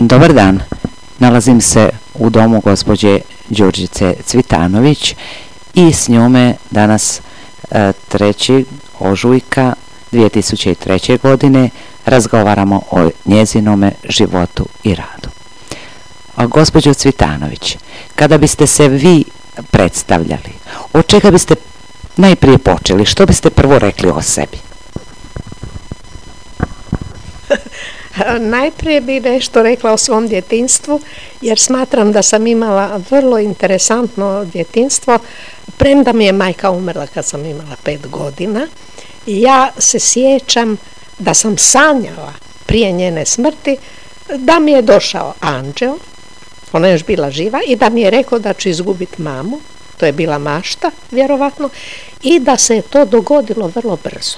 Dobar dan, nalazim se u domu gospođe Đurđice Cvitanović i s njome danas 3. ožujka 2003. godine razgovaramo o njezinome životu i radu. Gospođo Cvitanović, kada biste se vi predstavljali, od čega biste najprije počeli, što biste prvo rekli o sebi? Najprije bi nešto rekla o svom djetinjstvu, jer smatram da sam imala vrlo interesantno djetinjstvo, premda mi je majka umrla kad sam imala 5 godina. I ja se sjećam da sam sanjala prije njene smrti da mi je došao anđeo, ona je još bila živa, i da mi je rekao da ću izgubiti mamu, to je bila mašta vjerovatno, i da se je to dogodilo vrlo brzo.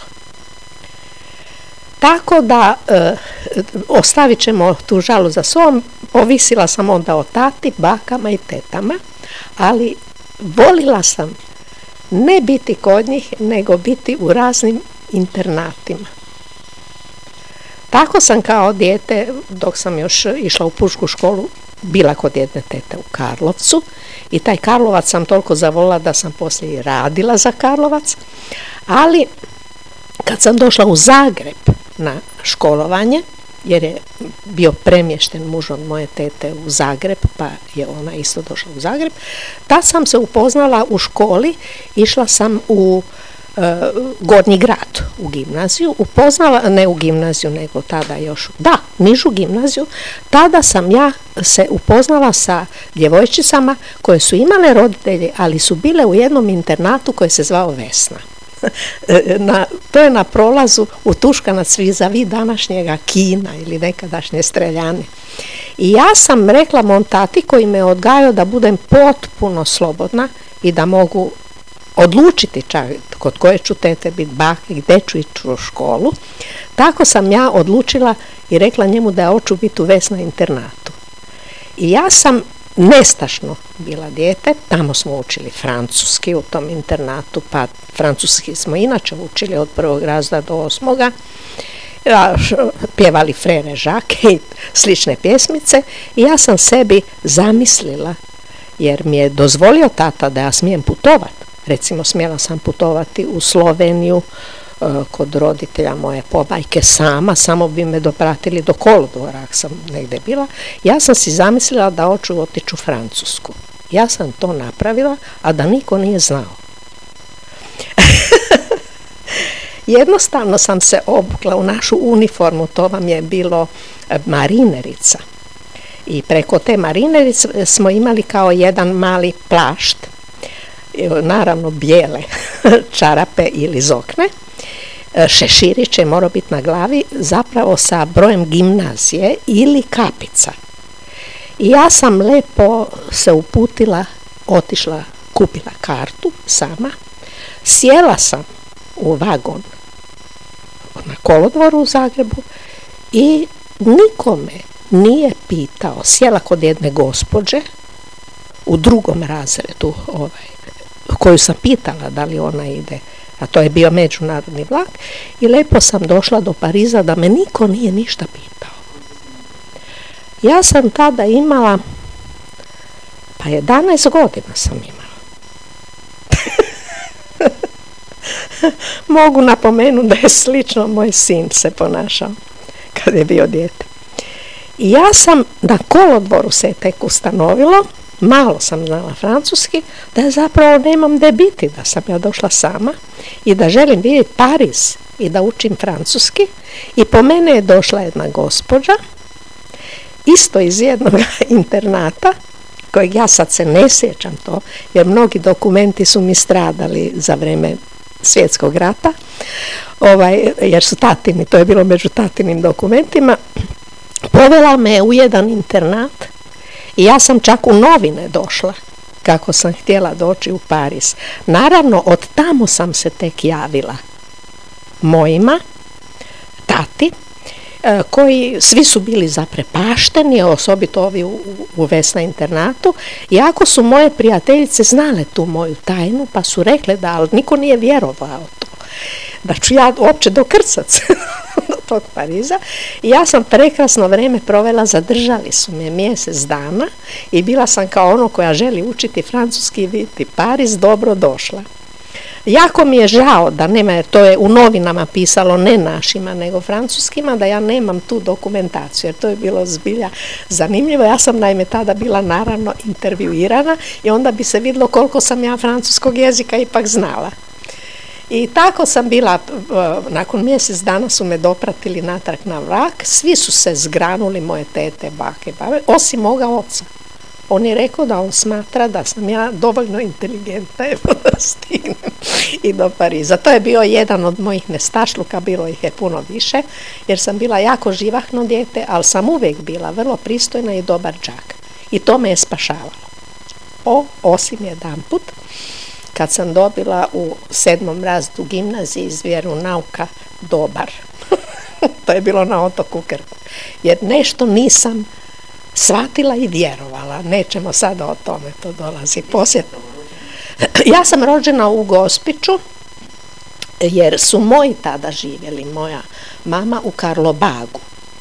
Tako da ostavit ćemo tu žalu za sobom. Ovisila sam onda o tati, bakama i tetama, ali volila sam ne biti kod njih, nego biti u raznim internatima. Tako sam kao dijete, dok sam još išla u pučku školu, bila kod jedne tete u Karlovcu, i taj Karlovac sam toliko zavolila da sam poslije i radila za Karlovac, ali kad sam došla u Zagreb na školovanje, jer je bio premješten muž od moje tete u Zagreb, pa je ona isto došla u Zagreb, tad sam se upoznala u školi, išla sam u Gornji grad, u gimnaziju, ne u gimnaziju, nego tada još, nižu gimnaziju. Tada sam ja se upoznala sa djevojčicama koje su imale roditelje, ali su bile u jednom internatu koji se zvao Vesna. To je na prolazu u Tuškanac vis-a-vis današnjega Kina ili nekadašnje Streljane. I ja sam rekla mom tati, koji me odgajao, da budem potpuno slobodna i da mogu odlučiti čak kod koje ću tete biti, bake, gdje ću ići u školu. Tako sam ja odlučila i rekla njemu da ja hoću biti u Vesna internatu. I ja sam nestašno bila dijete, tamo smo učili francuski u tom internatu, pa francuski smo inače učili od 1. razreda do 8. Pjevali Frere Jacques i slične pjesmice, i ja sam sebi zamislila, jer mi je dozvolio tata da ja smijem putovati. Recimo, smjela sam putovati u Sloveniju kod roditelja moje pobajke samo bi me dopratili do kolodvora ako sam negdje bila. Ja sam si zamislila da hoću otići u Francusku. Ja sam to napravila, a da niko nije znao. Jednostavno sam se obukla u našu uniformu, to vam je bilo marinerica. I preko te marinerice smo imali kao jedan mali plašt, naravno bijele čarape ili zokne, šeširić je morao biti na glavi, zapravo sa brojem gimnazije ili kapica. I ja sam lepo se uputila, otišla, kupila kartu sama, sjela sam u vagon na kolodvoru u Zagrebu i nikome nije pitao, sjela kod jedne gospođe u 2. razredu, koju sam pitala da li ona ide, a to je bio međunarodni vlak, i lepo sam došla do Pariza da me niko nije ništa pitao. Ja sam tada imala, 11 godina sam imala. Mogu napomenuti da je slično moj sin se ponašao kad je bio dijete. I ja sam na kolodvoru se tek ustanovilo, malo sam znala francuski, da ja zapravo nemam gdje biti, da sam ja došla sama i da želim vidjeti Pariz i da učim francuski. I po mene je došla jedna gospođa, isto iz jednog internata, kojeg ja sad se ne sjećam to, jer mnogi dokumenti su mi stradali za vrijeme Svjetskog rata, jer su tatini, to je bilo među tatinim dokumentima. Povela me u jedan internat i ja sam čak u novine došla kako sam htjela doći u Pariz. Naravno, od tamo sam se tek javila mojima, tati, koji svi su bili zaprepašteni, osobito ovi u Vesna internatu, iako su moje prijateljice znale tu moju tajnu, pa su rekle da, ali niko nije vjerovao to, da ću ja uopće dokrcat tog Pariza i ja sam prekrasno vrijeme provela, zadržali su me mjesec dana i bila sam kao ono koja želi učiti francuski i vidjeti Pariz, dobro došla. Jako mi je žao da nema, jer to je u novinama pisalo, ne našima nego francuskima, da ja nemam tu dokumentaciju, jer to je bilo zbilja zanimljivo. Ja sam naime tada bila naravno intervjuirana i onda bi se vidjelo koliko sam ja francuskog jezika ipak znala. I tako sam bila, nakon mjesec dana su me dopratili natrag na vlak, svi su se zgranuli, moje tete, bake, babe, osim moga oca. On je rekao da on smatra da sam ja dovoljno inteligentna da stignem i do Pariza. To je bio jedan od mojih nestašluka, bilo ih je puno više, jer sam bila jako živahno dijete, ali sam uvijek bila vrlo pristojna i dobar đak. I to me je spašavalo. Osim jedanput, kad sam dobila u 7. razredu gimnaziji iz vjeronauka dobar. To je bilo na otoku Krku. Jer nešto nisam shvatila i vjerovala. Nećemo sada o tome, to dolazi poslije. Ja sam rođena u Gospiću, jer su moji tada živjeli, moja mama u Karlobagu,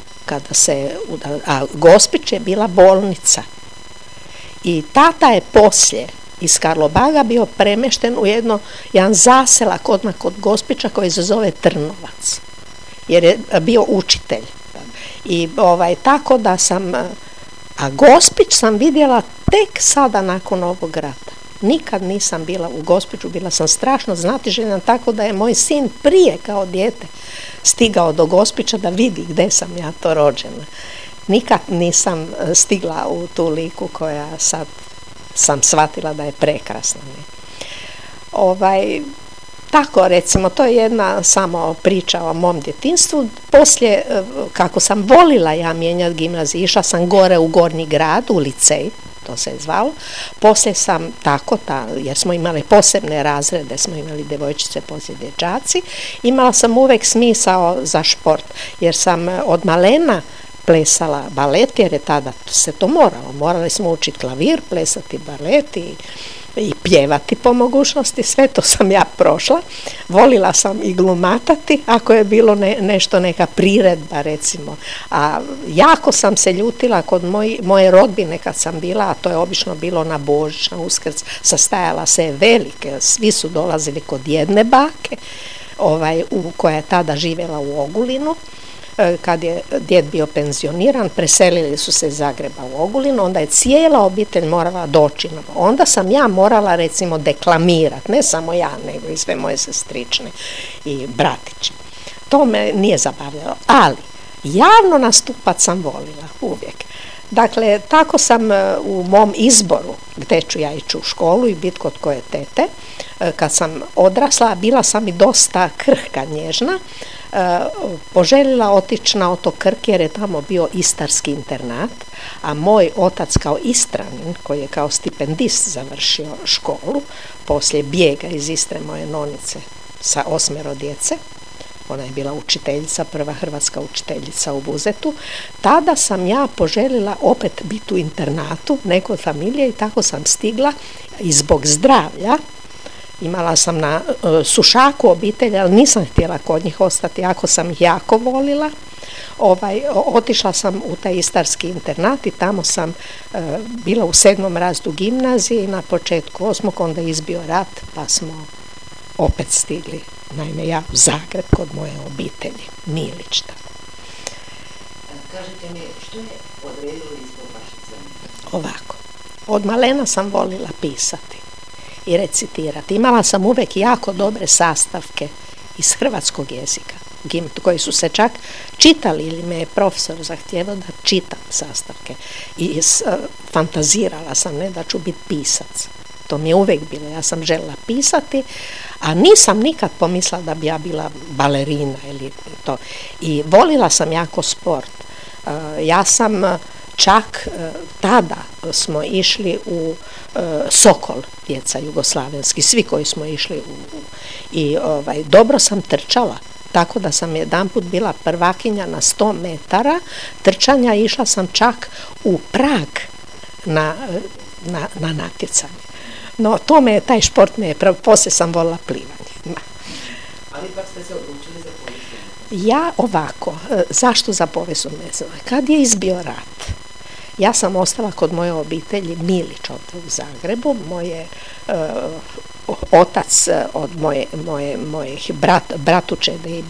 a Gospić je bila bolnica. I tata je poslije iz Karlobaga bio premješten u jedan zaselak odmah kod Gospića koji se zove Trnovac, jer je bio učitelj. I tako da sam, a Gospić sam vidjela tek sada nakon ovog rata. Nikad nisam bila u Gospiću, bila sam strašno znatiželjna, tako da je moj sin prije kao dijete stigao do Gospića da vidi gdje sam ja to rođena. Nikad nisam stigla u tu liku koja sad sam shvatila da je prekrasna. Tako recimo, to je jedna samo priča o mom djetinstvu. Poslije, kako sam volila ja mijenjati gimnaziju, išla sam gore u Gornji grad, u licej, to se je zvalo. Poslije sam jer smo imali posebne razrede, smo imali djevojčice, poslije dječaci, imala sam uvijek smisao za šport, jer sam od malena plesala balet, jer je tada se to moralo. Morali smo učiti klavir, plesati balet i pjevati po mogućnosti. Sve to sam ja prošla. Volila sam i glumatati ako je bilo nešto, neka priredba recimo. A jako sam se ljutila kod moje rodbine kad sam bila, a to je obično bilo na Božić, na Uskrs, sastajala se velike, svi su dolazili kod jedne bake, koja je tada živjela u Ogulinu. Kad je djed bio penzioniran, preselili su se iz Zagreba u Ogulinu, onda je cijela obitelj morala doći. Onda sam ja morala recimo deklamirati, ne samo ja, nego i sve moje sestrične i bratići. To me nije zabavljalo, ali javno nastupat sam volila uvijek. Dakle, tako sam u mom izboru gdje ću ja ići u školu i biti kod koje tete, kad sam odrasla, bila sam i dosta krhka, nježna, poželjela otići na otok Krk jer je tamo bio istarski internat, a moj otac kao Istranin, koji je kao stipendist završio školu, poslije bijega iz Istre moje nonice sa 8 djece, ona je bila učiteljica, prva hrvatska učiteljica u Buzetu, tada sam ja poželjela opet biti u internatu nekoj familije i tako sam stigla i zbog zdravlja. Imala sam na Sušaku obitelj, ali nisam htjela kod njih ostati, ako sam ih jako volila. Otišla sam u taj istarski internat i tamo sam bila u 7. razredu gimnazije i na početku 8. onda je izbio rat, pa smo opet stigli, naime ja u Zagreb kod moje obitelji, Milić. Kažete mi, što je odredilo izbor vašeg zanimanja? Ovako, od malena sam volila pisati i recitirati. Imala sam uvijek jako dobre sastavke iz hrvatskog jezika, koji su se čak čitali ili me je profesor zahtijevao da čitam sastavke. I fantazirala sam, ne da ću biti pisac. To mi je uvijek bilo, ja sam željela pisati, a nisam nikad pomislila da bi ja bila balerina ili to. I volila sam jako sport. Ja sam čak tada smo išli u Sokol, djeca jugoslavenski, svi koji smo išli i dobro sam trčala. Tako da sam jedanput bila prvakinja na 100 metara trčanja, išla sam čak u Prag na natjecanje. No, taj šport poslije sam volila plivanje. Ali ipak ste se odlučili za povijest Ja ovako, zašto za povijest ne znam? Kad je izbio rat, ja sam ostala kod moje obitelji Milić ovdje u Zagrebu, moje otac od mojih bratučeda i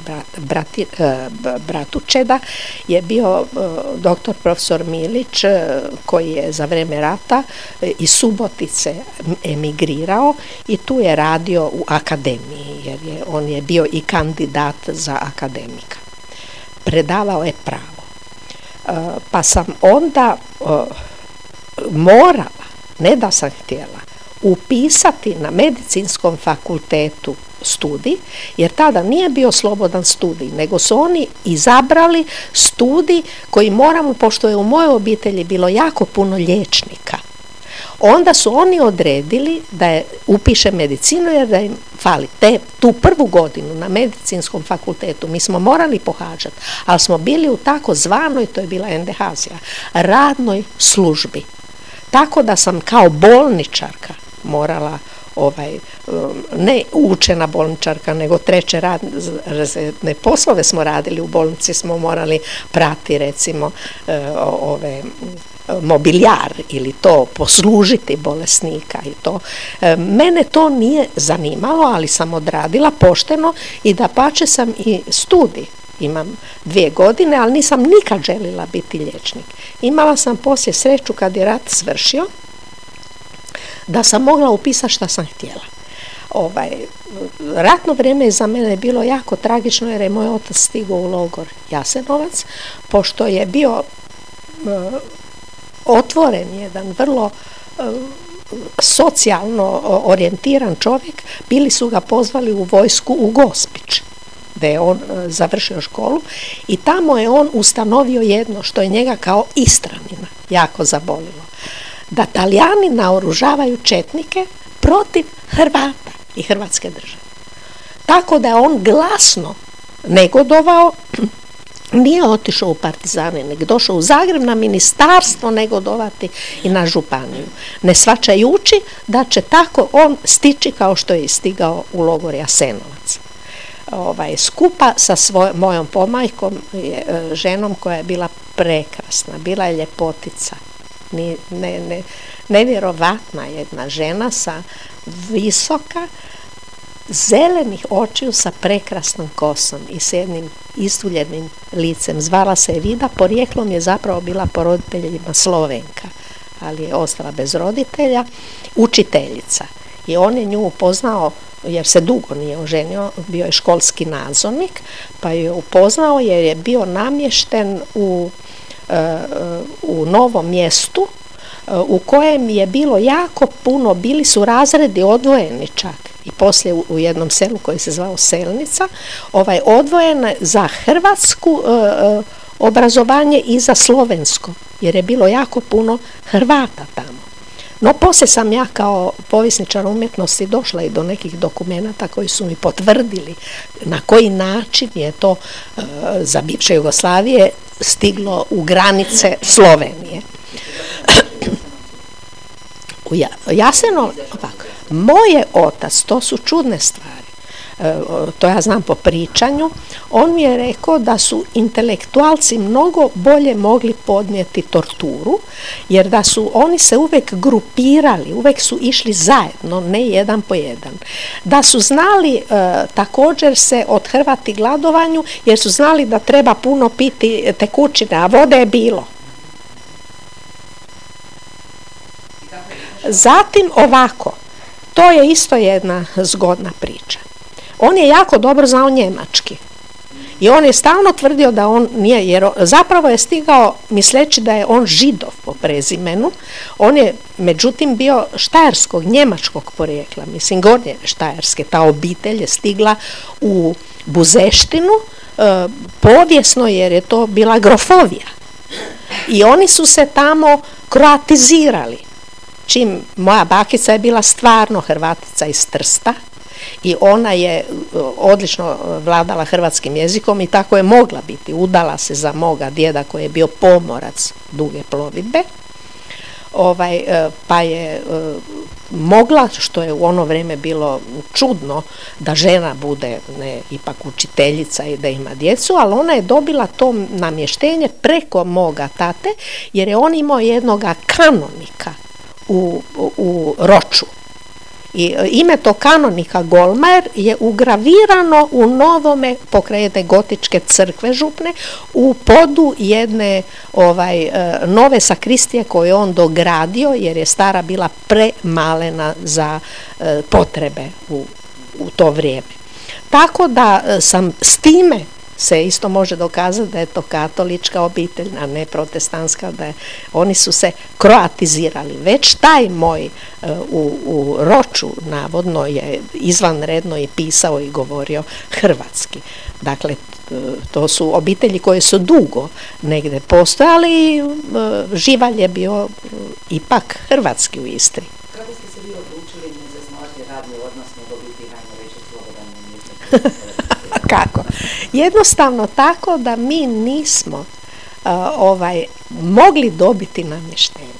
bratučeda je bio doktor profesor Milić, koji je za vrijeme rata iz Subotice emigrirao i tu je radio u akademiji, jer on je bio i kandidat za akademika. Predavao je pravo. Pa sam onda morala, ne da sam htjela, upisati na medicinskom fakultetu studij, jer tada nije bio slobodan studij, nego su oni izabrali studij koji moramo, pošto je u mojoj obitelji bilo jako puno liječnika, onda su oni odredili da je upiše medicinu, jer da im fali tu prvu godinu na medicinskom fakultetu. Mi smo morali pohađati, ali smo bili u takozvanoj, to je bila NDH-zija, radnoj službi. Tako da sam kao bolničarka morala, ne učena bolničarka, nego treće razredne poslove smo radili u bolnici, smo morali prati recimo mobiljar ili to poslužiti bolesnika i to. Mene to nije zanimalo, ali sam odradila pošteno i dapače sam i studij. Imam 2 godine, ali nisam nikad željela biti liječnik. Imala sam poslije sreću kad je rat svršio, da sam mogla upisati šta sam htjela. Ratno vrijeme je za mene bilo jako tragično, jer je moj otac stigao u logor Jasenovac, pošto je bio otvoren jedan vrlo socijalno orijentiran čovjek. Bili su ga pozvali u vojsku u Gospić, da je on završio školu, i tamo je on ustanovio jedno što je njega kao Istranina jako zabolilo, da Talijani naoružavaju četnike protiv Hrvata i Hrvatske države. Tako da je on glasno negodovao, nije otišao u partizane, nego došao u Zagreb na ministarstvo negodovati i na županiju, ne shvaćajući da će tako on stići kao što je stigao u logor Jasenovac. Skupa sa mojom pomajkom, ženom koja je bila prekrasna, bila je ljepotica, nevjerovatna jedna žena sa visoka, zelenih očiju sa prekrasnom kosom i s jednim istuljenim licem. Zvala se je Vida, porijeklom je zapravo bila po roditeljima Slovenka, ali je ostala bez roditelja, učiteljica. I on je nju upoznao, jer se dugo nije oženio, bio je školski nadzornik, pa je upoznao jer je bio namješten u Novom Mjestu, u kojem je bilo jako puno, bili su razredi odvojeni čak, i poslije u jednom selu koji se zvao Selnica, odvojene za hrvatsku obrazovanje i za slovensko, jer je bilo jako puno Hrvata tamo. No, poslije sam ja kao povjesničar umjetnosti došla i do nekih dokumenata koji su mi potvrdili na koji način je to za bivše Jugoslavije stiglo u granice Slovenije. Moj je otac, to su čudne stvari, to ja znam po pričanju, on mi je rekao da su intelektualci mnogo bolje mogli podnijeti torturu, jer da su oni se uvijek grupirali, uvijek su išli zajedno, ne jedan po jedan. Da su znali također se othrvati gladovanju, jer su znali da treba puno piti tekućine, a vode je bilo. Zatim ovako, to je isto jedna zgodna priča. On je jako dobro znao njemački i on je stalno tvrdio da on nije, jer zapravo je stigao misleći da je on Židov po prezimenu. On je međutim bio štajerskog, njemačkog porijekla, mislim Gornje Štajerske. Ta obitelj je stigla u Buzeštinu povijesno, jer je to bila grofovija. I oni su se tamo kroatizirali. Čim moja bakica je bila stvarno Hrvatica iz Trsta i ona je odlično vladala hrvatskim jezikom i tako je mogla biti. Udala se za moga djeda koji je bio pomorac duge plovidbe. pa je mogla, što je u ono vrijeme bilo čudno, da žena bude ipak učiteljica i da ima djecu, ali ona je dobila to namještenje preko moga tate, jer je on imao jednoga kanonika u Roču. I ime to kanonika Golmajer je ugravirano u novome pokraj jedne gotičke crkve župne u podu jedne nove sakristije koju je on dogradio, jer je stara bila premalena za potrebe u to vrijeme. Tako da sam s time se isto može dokazati da je to katolička obitelj, a ne protestantska, oni su se kroatizirali. Već taj moj u Roču navodno je izvanredno i pisao i govorio hrvatski. Dakle, to su obitelji koje su dugo negdje postojali i živalj je bio ipak hrvatski u Istri. Kako ste se vi odlučili ne zasnovati radni odnos, nego biti najveći slobodan umjetnik? Kako? Jednostavno tako da mi nismo mogli dobiti namještenje.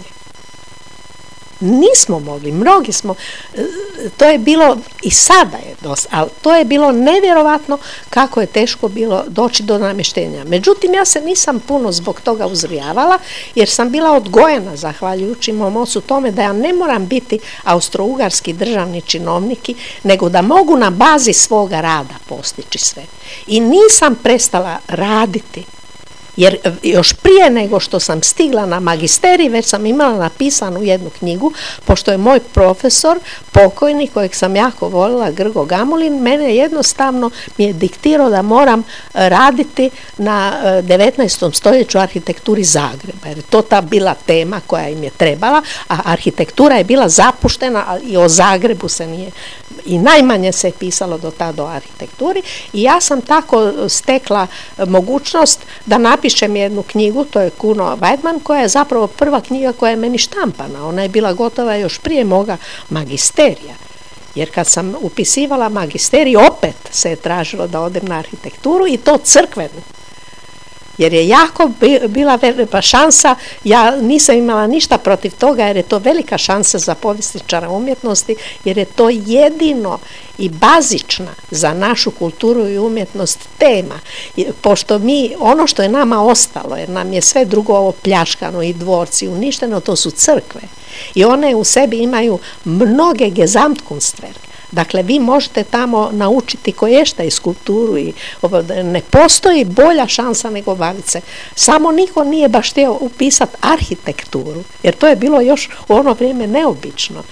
Nismo mogli, mnogi smo, to je bilo i sada je dosta, ali to je bilo nevjerovatno kako je teško bilo doći do namještenja. Međutim, ja se nisam puno zbog toga uzrijavala, jer sam bila odgojena, zahvaljujući mom ocu, tome da ja ne moram biti austro-ugarski državni činovnik, nego da mogu na bazi svoga rada postići sve. I nisam prestala raditi, jer još prije nego što sam stigla na magisterij, već sam imala napisanu jednu knjigu, pošto je moj profesor, pokojni, kojeg sam jako volila, Grgo Gamulin, mene jednostavno mi je diktirao da moram raditi na 19. stoljeću arhitekturi Zagreba, jer je to ta bila tema koja im je trebala, a arhitektura je bila zapuštena i o Zagrebu se nije, i najmanje se je pisalo do tada o arhitekturi, i ja sam tako stekla mogućnost da napišem jednu knjigu, to je Kuno Weidman, koja je zapravo prva knjiga koja je meni štampana. Ona je bila gotova još prije moga magisterija. Jer kad sam upisivala magisterij, opet se je tražilo da odem na arhitekturu, i to crkvenu. Jer je jako bila velika šansa, ja nisam imala ništa protiv toga, jer je to velika šansa za povjesničara umjetnosti, jer je to jedino i bazična za našu kulturu i umjetnost tema. Pošto mi, ono što je nama ostalo, jer nam je sve drugo ovo pljačkano i dvorci uništeno, to su crkve. I one u sebi imaju mnoge Gesamtkunstwerke. Dakle, vi možete tamo naučiti koješta i skulpturu, i ne postoji bolja šansa nego baviti se. Samo niko nije baš htio upisati arhitekturu, jer to je bilo još u ono vrijeme neobično.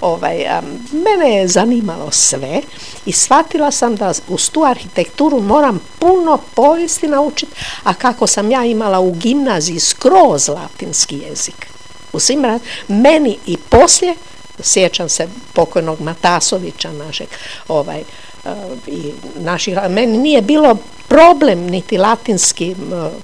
Mene je zanimalo sve i shvatila sam da uz tu arhitekturu moram puno povijesti naučiti, a kako sam ja imala u gimnaziji skroz latinski jezik. Meni i poslije, sjećam se pokojnog Matasovića našeg, meni nije bilo problem niti latinski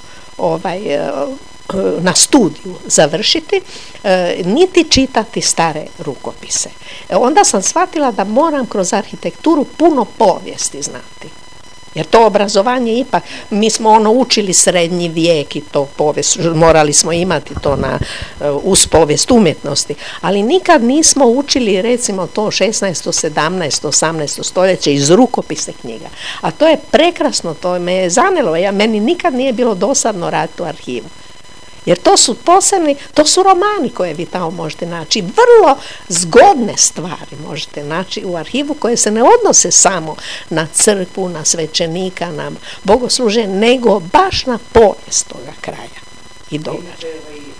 na studiju završiti, niti čitati stare rukopise. Onda sam shvatila da moram kroz arhitekturu puno povijesti znati. Jer to obrazovanje ipak, mi smo učili srednji vijek i to povijest, morali smo imati to uz povijest umjetnosti, ali nikad nismo učili recimo to 16., 17., 18. stoljeće iz rukopise knjiga. A to je prekrasno, to me je zanelo, meni nikad nije bilo dosadno raditi u arhivu. Jer to su posebni, to su romani koje vi tamo možete naći. Vrlo zgodne stvari možete naći u arhivu koje se ne odnose samo na crkvu, na svećenika, na bogosluženje, nego baš na povijest toga kraja i događaja.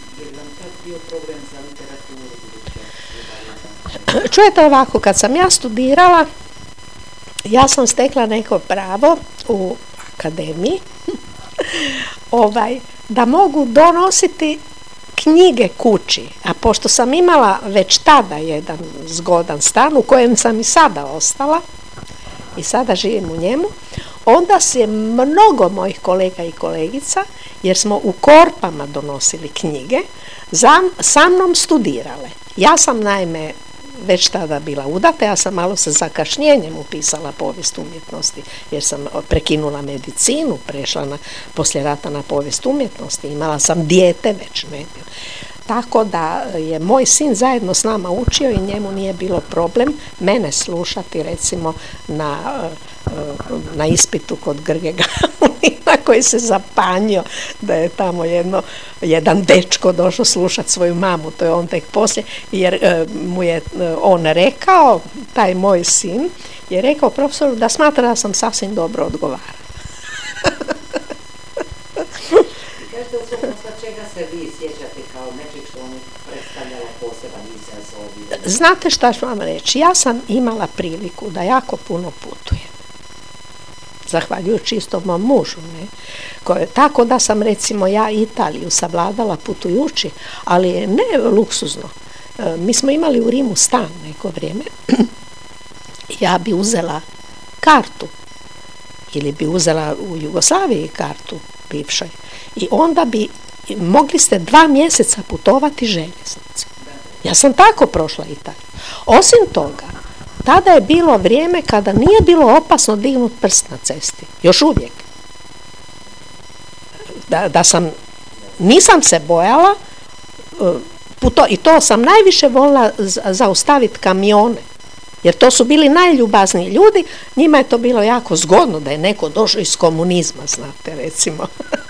Čujete ovako, kad sam ja studirala, ja sam stekla neko pravo u akademiji, da mogu donositi knjige kući, a pošto sam imala već tada jedan zgodan stan u kojem sam i sada ostala i sada živim u njemu, onda je mnogo mojih kolega i kolegica, jer smo u korpama donosili knjige, sa mnom studirale. Ja sam naime već tada bila udata, ja sam malo sa zakašnjenjem upisala povijest umjetnosti, jer sam prekinula medicinu, prešla poslije rata na povijest umjetnosti, imala sam dijete već, ne. Tako da je moj sin zajedno s nama učio i njemu nije bilo problem mene slušati recimo na ispitu kod Grge Gamulina koji se zapanjio da je tamo jedan dečko došao slušati svoju mamu, to je on tek poslije, jer mu je on rekao, taj moj sin je rekao profesoru da smatra da sam sasvim dobro odgovarala. Kažete, posle čega se vi sjećate kao nečeg što on predstavljala poseban izazov? Znate šta ću vam reći? Ja sam imala priliku da jako puno putujem. Zahvaljujući isto mom mužu. Tako da sam recimo ja Italiju savladala putujući, ali ne luksuzno. Mi smo imali u Rimu stan neko vrijeme. Ja bi uzela kartu ili bi uzela u Jugoslaviji kartu bivšoj i onda bi mogli ste 2 mjeseca putovati željeznice. Ja sam tako prošla Italiju. Osim toga, tada je bilo vrijeme kada nije bilo opasno dignuti prst na cesti. Još uvijek. Nisam se bojala i to sam najviše volila zaustaviti kamione. Jer to su bili najljubazniji ljudi, njima je to bilo jako zgodno da je neko došao iz komunizma, znate, recimo.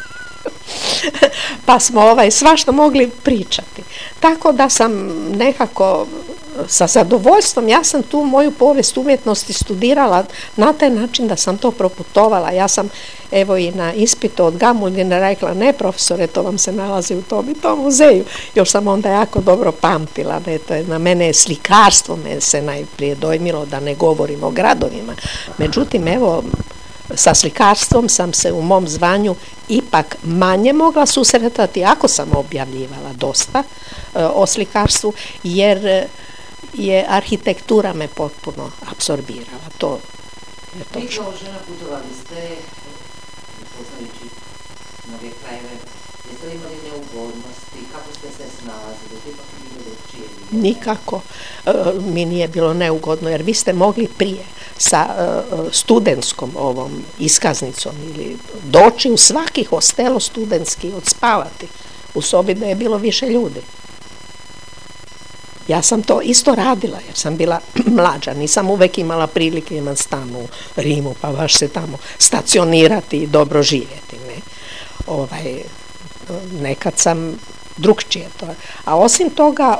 Pa smo svašta mogli pričati. Tako da sam nekako sa zadovoljstvom, ja sam tu moju povijest umjetnosti studirala na taj način da sam to proputovala. Ja sam evo i na ispitu od Gamulina rekla, ne profesore, to vam se nalazi u tom i tom muzeju. Još sam onda jako dobro pamtila. Na mene je slikarstvo, me se najprije dojmilo, da ne govorim o gradovima. Međutim, evo, sa slikarstvom sam se u mom zvanju ipak manje mogla susretati, ako sam objavljivala dosta o slikarstvu, jer je arhitektura me potpuno apsorbirala. To je točno. Vi kao žena putovali ste, poznajući mnoge krajeve, jeste li imali neugodnosti, kako ste se snalazili, ipak bilo drugčije? Nikako mi nije bilo neugodno, jer vi ste mogli prije sa studentskom ovom iskaznicom ili doći u svaki hostel studentski, odspavati u sobi da je bilo više ljudi. Ja sam to isto radila jer sam bila mlađa, nisam uvek imala prilike imati stan u Rimu pa baš se tamo stacionirati i dobro živjeti. Nekad sam drugčije to. A osim toga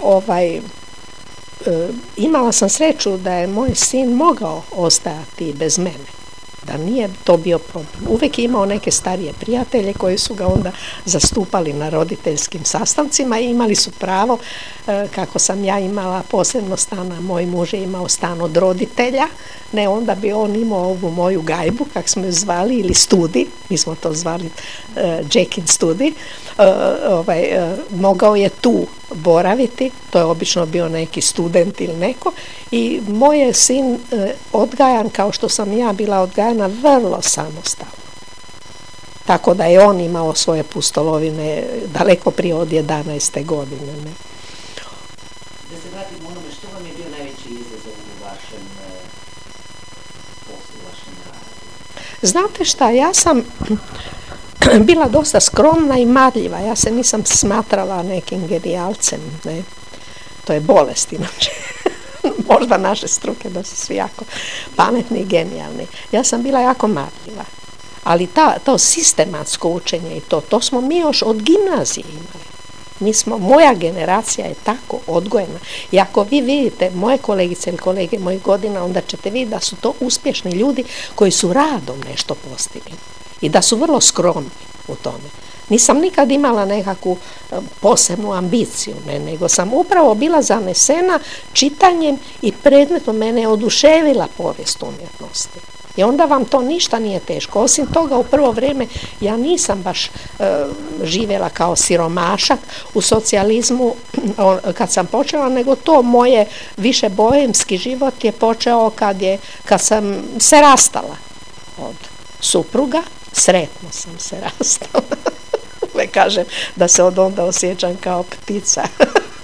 imala sam sreću da je moj sin mogao ostajati bez mene, da nije to bio problem. Uvijek je imao neke starije prijatelje koji su ga onda zastupali na roditeljskim sastancima i imali su pravo, kako sam ja imala posebno stana, moj muž je imao stan od roditelja, ne, onda bi on imao ovu moju gajbu, kak smo ju zvali, ili studij, mi smo to zvali Jackin studij, mogao je tu boraviti, to je obično bio neki student ili neko, i moj je sin odgajan kao što sam ja bila odgajana vrlo samostalno. Tako da je on imao svoje pustolovine daleko prije od 11. godine. Ne? Da se vratimo onome, što vam je bio najveći izazov u vašem poslu, u vašem radu? Znate šta, ja sam bila dosta skromna i marljiva, ja se nisam smatrala nekim genijalcem, ne? To je bolest inače. Možda naše struke da su svi jako pametni i genijalni. Ja sam bila jako marljiva, ali to sistematsko učenje i to smo mi još od gimnazije imali. Moja generacija je tako odgojena i ako vi vidite moje kolegice ili kolege mojih godina, onda ćete vidjeti da su to uspješni ljudi koji su radom nešto postigli i da su vrlo skromni u tome. Nisam nikad imala nekakvu posebnu ambiciju, nego sam upravo bila zanesena čitanjem i predmetom, mene je oduševila povijest umjetnosti. I onda vam to ništa nije teško. Osim toga, u prvo vrijeme ja nisam baš živjela kao siromašak u socijalizmu kad sam počela, nego to moje više bohemski život je počeo kad sam se rastala od supruga. Sretno sam se rastala. Ne kažem da se od onda osjećam kao ptica.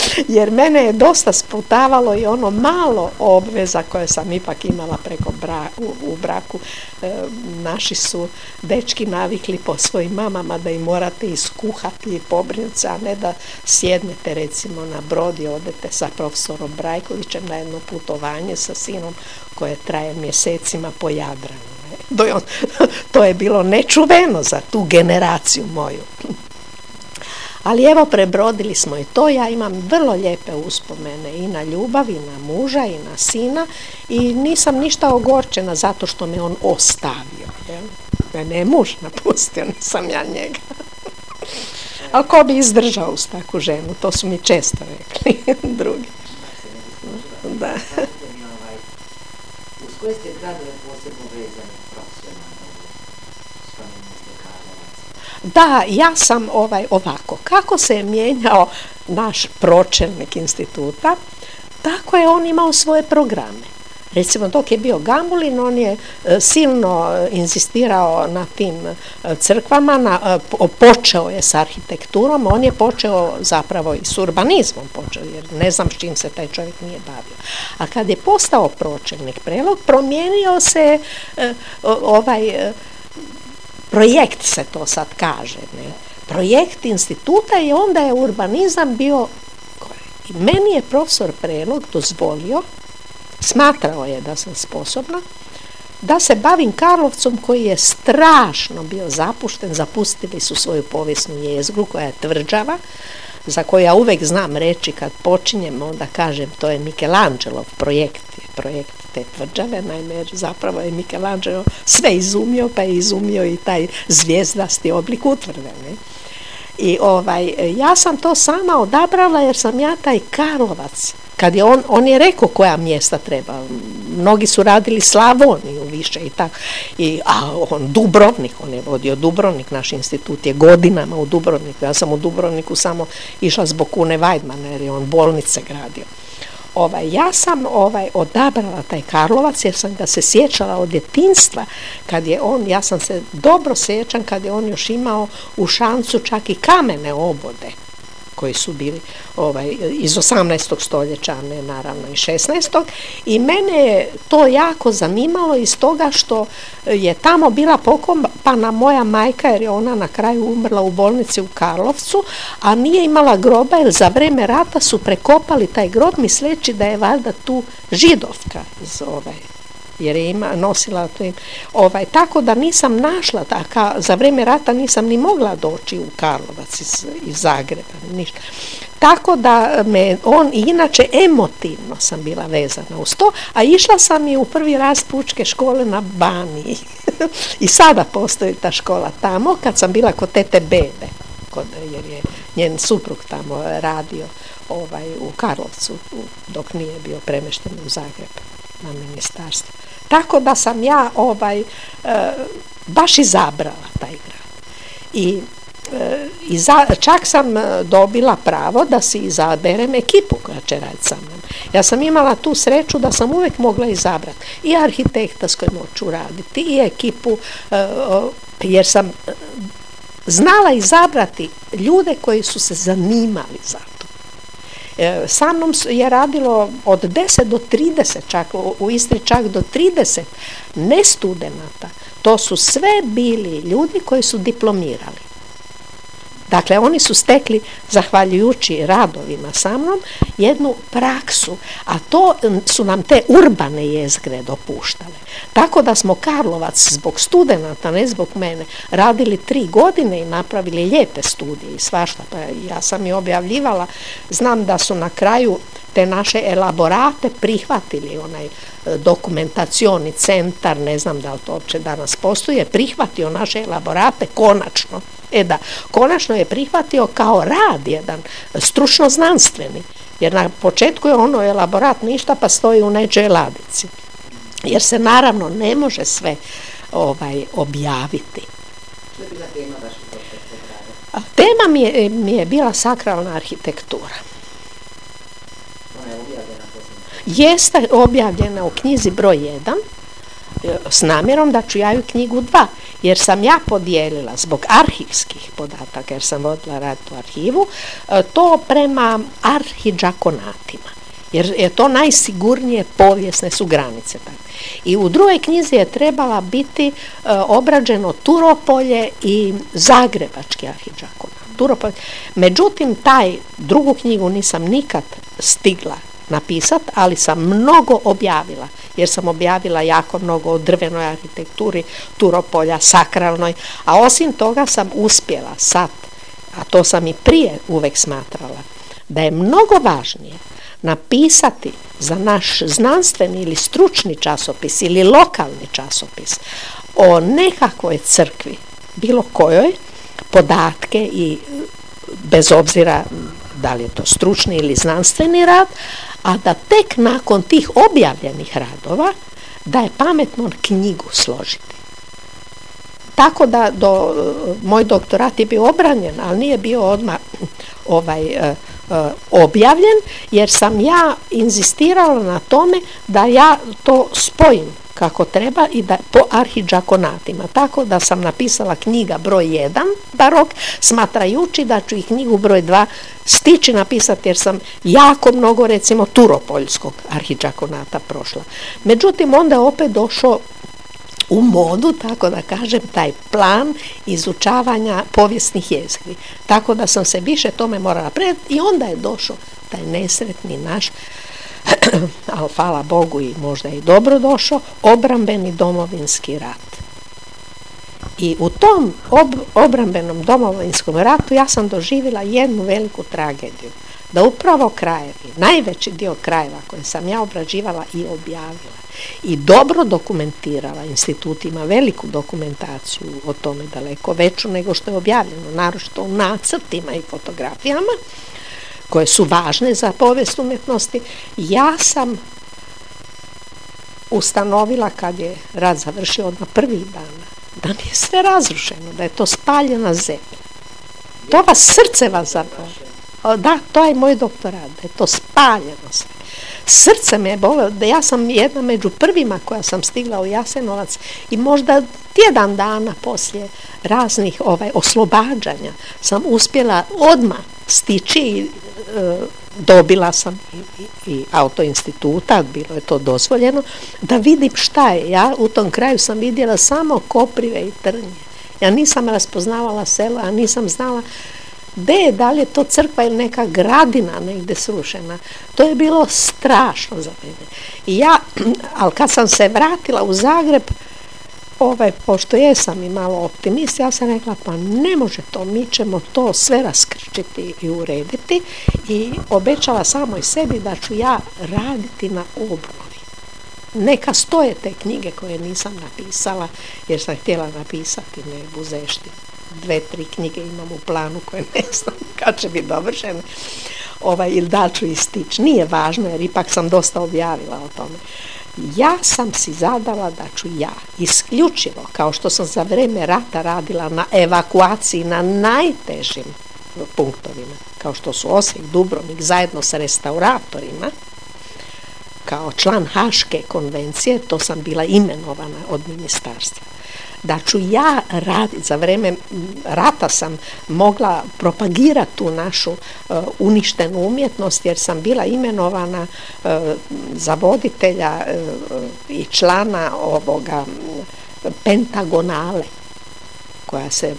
jer mene je dosta sputavalo i ono malo obveza koje sam ipak imala preko u braku. Naši su dečki navikli po svojim mamama da im morate iskuhati i pobrinuti se, a ne da sjednete recimo na brod i odete sa profesorom Brajkovićem na jedno putovanje sa sinom koje traje mjesecima po Jadranu. To je bilo nečuveno za tu generaciju moju. Ali evo, prebrodili smo i to. Ja imam vrlo lijepe uspomene i na ljubav, i na muža, i na sina, i nisam ništa ogorčena zato što me on ostavio. Mene je muž napustio, nisam ja njega. Ali ko bi izdržao uz takvu ženu, to su mi često rekli drugi. Da. Uz koje ste gradove posebno vezani profesionalno? Spomenuli Karlovac. Da, ja sam ovako, kako se je mijenjao naš pročelnik instituta, tako je on imao svoje programe. Recimo, dok je bio Gambulin, on je silno inzistirao na tim crkvama, počeo je s arhitekturom, on je počeo zapravo i s urbanizmom, jer ne znam s čim se taj čovjek nije bavio. A kad je postao pročelnik Prelog, promijenio se projekt, se to sad kaže, ne? Projekt instituta, i onda je urbanizam bio. I meni je profesor Prelog dozvolio, smatrao je da sam sposobna, da se bavim Karlovcom koji je strašno bio zapušten. Zapustili su svoju povijesnu jezgru koja je tvrđava, za koju ja uvijek znam reći kad počinjem, onda kažem to je Michelangelov projekt te tvrđave, naime jer zapravo je Michelangelo sve izumio, pa je izumio i taj zvijezdasti oblik utvrde. Ne? I ja sam to sama odabrala jer sam ja taj Karlovac, kad je on je rekao koja mjesta treba, mnogi su radili Slavoniju više i tako, a on Dubrovnik, on je vodio Dubrovnik, naš institut je godinama u Dubrovniku, ja sam u Dubrovniku samo išla zbog Kune Vajdmana jer je on bolnice gradio. Ja sam odabrala taj Karlovac jer sam ga se sjećala od djetinjstva, kad je on, ja sam se dobro sjećam kad je on još imao u šancu čak i kamene obode koji su bili iz 18. stoljeća, ne naravno i 16. I mene je to jako zanimalo iz toga što je tamo bila pokopana moja majka, jer je ona na kraju umrla u bolnici u Karlovcu, a nije imala groba jer za vrijeme rata su prekopali taj grob misleći da je valjda tu Židovka jer je nosila to tako da nisam našla za vrijeme rata nisam ni mogla doći u Karlovac iz Zagreba, ništa. Tako da me on, inače emotivno sam bila vezana uz to, a išla sam i u prvi raz pučke škole na Baniji. I sada postoji ta škola tamo, kad sam bila kod tete Bebe, jer je njen suprug tamo radio u Karlovcu, dok nije bio premješten u Zagreb na ministarstvo. Tako da sam ja baš izabrala taj grad. I čak sam dobila pravo da si izaberem ekipu koja će raditi sa mnom. Ja sam imala tu sreću da sam uvijek mogla izabrati i arhitekta s kojim hoću raditi i ekipu, jer sam znala izabrati ljude koji su se zanimali za to. Sa mnom je radilo od 10 do 30, čak u Istri čak do 30 ne studenata. To su sve bili ljudi koji su diplomirali. Dakle, oni su stekli, zahvaljujući radovima sa mnom, jednu praksu, a to su nam te urbane jezgre dopuštale. Tako da smo Karlovac zbog studenata, ne zbog mene, radili 3 godine i napravili lijepe studije i svašta. Pa ja sam i objavljivala, znam da su na kraju te naše elaborate prihvatili, onaj dokumentacioni centar, ne znam da li to uopće danas postoji, prihvatio naše elaborate konačno. Konačno je prihvatio kao rad jedan stručno-znanstveni, jer na početku je ono elaborat ništa pa stoji u nečijoj ladici. Jer se naravno ne može sve objaviti. Što je bila tema vašeg doktorata? Tema mi je bila sakralna arhitektura. Ona je objavljena posljedno? Jeste objavljena u knjizi broj 1. s namjerom da ću ja ju knjigu 2, jer sam ja podijelila zbog arhivskih podataka, jer sam vodila rad u arhivu, to prema arhidžakonatima, jer je to najsigurnije, povijesne su granice. I u drugoj knjizi je trebala biti obrađeno Turopolje i Zagrebački arhidžakonat. Međutim, drugu knjigu nisam nikad stigla napisati, ali sam mnogo objavila, jer sam objavila jako mnogo o drvenoj arhitekturi Turopolja, sakralnoj, a osim toga sam uspjela sad, a to sam i prije uvek smatrala, da je mnogo važnije napisati za naš znanstveni ili stručni časopis ili lokalni časopis o nekakvoj crkvi, bilo kojoj, podatke i bez obzira da li je to stručni ili znanstveni rad, a da tek nakon tih objavljenih radova da je pametno knjigu složiti. Tako da moj doktorat je bio obranjen, ali nije bio odmah objavljen, jer sam ja inzistirala na tome da ja to spojim kako treba i da po arhidžakonatima. Tako da sam napisala knjiga broj 1 barok, smatrajući da ću i knjigu broj 2 stići napisati, jer sam jako mnogo, recimo, turopoljskog arhidžakonata prošla. Međutim, onda je opet došao u modu, tako da kažem, taj plan izučavanja povijesnih jezgri. Tako da sam se više tome morala predati i onda je došao taj nesretni naš, ali hvala Bogu i možda je i dobro došao, obrambeni domovinski rat. I u tom obrambenom domovinskom ratu ja sam doživjela jednu veliku tragediju. Da upravo krajevi, najveći dio krajeva koje sam ja obrađivala i objavila i dobro dokumentirala, institut ima veliku dokumentaciju o tome, daleko veću nego što je objavljeno, naročito u nacrtima i fotografijama, koje su važne za povijest umjetnosti. Ja sam ustanovila, kad je rat završio odmah prvih dana, da mi je sve razrušeno, da je to spaljena zemlja. To vas srce vas zapravo. Da, to je moj doktorat, da je to spaljeno sve. Srce me je bolelo, da ja sam jedna među prvima koja sam stigla u Jasenovac i možda tjedan dana poslije raznih oslobađanja sam uspjela odmah stići i dobila sam i autoinstituta, bilo je to dozvoljeno, da vidim šta je. Ja u tom kraju sam vidjela samo koprive i trnje. Ja nisam raspoznavala selo, ja nisam znala da li je to crkva ili neka gradina negdje srušena. To je bilo strašno za mene. Ali kad sam se vratila u Zagreb, pošto jesam i malo optimist, ja sam rekla, pa ne može to, mi ćemo to sve raskrčiti i urediti, i obećala samoj sebi da ću ja raditi na obnovi. Neka stoje te knjige koje nisam napisala, jer sam htjela napisati, ne buzešti. 2-3 knjige imam u planu koje ne znam kad će biti dovršene, ili da ću istići. Nije važno, jer ipak sam dosta objavila o tome. Ja sam si zadala da ću ja isključivo, kao što sam za vrijeme rata radila na evakuaciji na najtežim punktovima, kao što su Osijek, Dubrovnik, zajedno sa restauratorima, kao član Haške konvencije, to sam bila imenovana od ministarstva, da ću ja raditi, za vrijeme rata sam mogla propagirati tu našu uništenu umjetnost, jer sam bila imenovana za voditelja i člana ovoga Pentagonale, koja se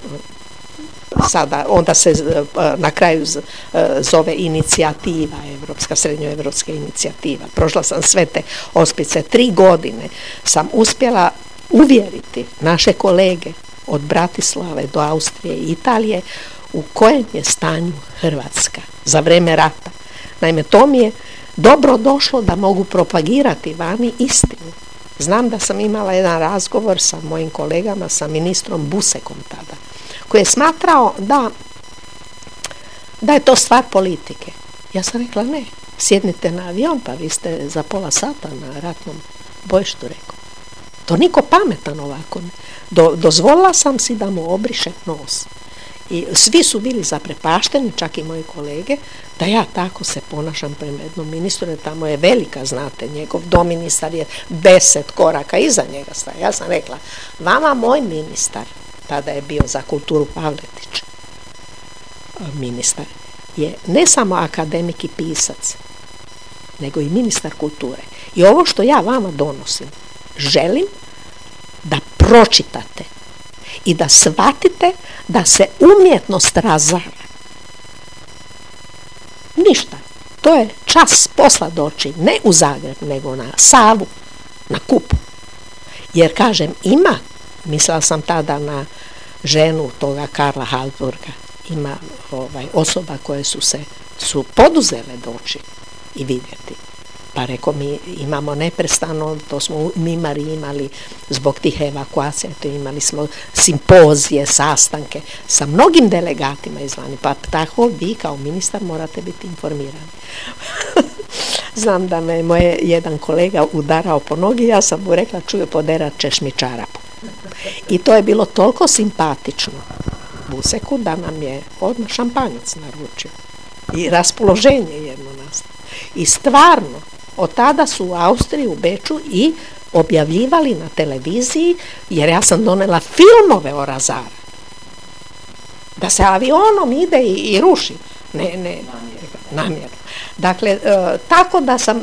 sada, onda se na kraju zove inicijativa Evropska, srednjoevropska inicijativa. Prošla sam sve te ospice, 3 godine sam uspjela uvjeriti naše kolege od Bratislave do Austrije i Italije u kojem je stanju Hrvatska za vrijeme rata. Naime, to mi je dobro došlo da mogu propagirati vani istinu. Znam da sam imala jedan razgovor sa mojim kolegama, sa ministrom Busekom tada, koji je smatrao da je to stvar politike. Ja sam rekla, ne, sjednite na avion, pa vi ste za pola sata na ratnom bojištu, rekao. To niko pametan ovako ne. Dozvolila sam si da mu obrišem nos. I svi su bili zaprepašteni, čak i moji kolege, da ja tako se ponašam prema jednom ministru, jer tamo je velika, znate, njegov doministar je 10 koraka iza njega staje. Ja sam rekla, vama moj ministar, tada je bio za kulturu Pavletić, ministar, je ne samo akademik i pisac, nego i ministar kulture. I ovo što ja vama donosim, želim da pročitate i da shvatite da se umjetnost razara. Ništa. To je čas posla doći, ne u Zagreb, nego na Savu, na Kupu. Jer, kažem, ima, mislila sam tada na ženu toga Karla Halburga, ima osoba koje su poduzele doći i vidjeti. Pa reko, mi imamo neprestano, to smo mimari imali zbog tih evakuacija, to imali smo simpozije, sastanke sa mnogim delegatima izvani, pa tako vi kao ministar morate biti informirani. Znam da me moj jedan kolega udarao po nogi, ja sam mu rekla, čuju, poderat ćeš mi čarapu. I to je bilo toliko simpatično Buseku da nam je odmah šampanjac naručio. I raspoloženje jedno nastalo. I stvarno, od tada su u Austriji, u Beču i objavljivali na televiziji, jer ja sam donela filmove o razaranju. Da se avionom ide i ruši. Ne, namjerno. Dakle, tako da sam,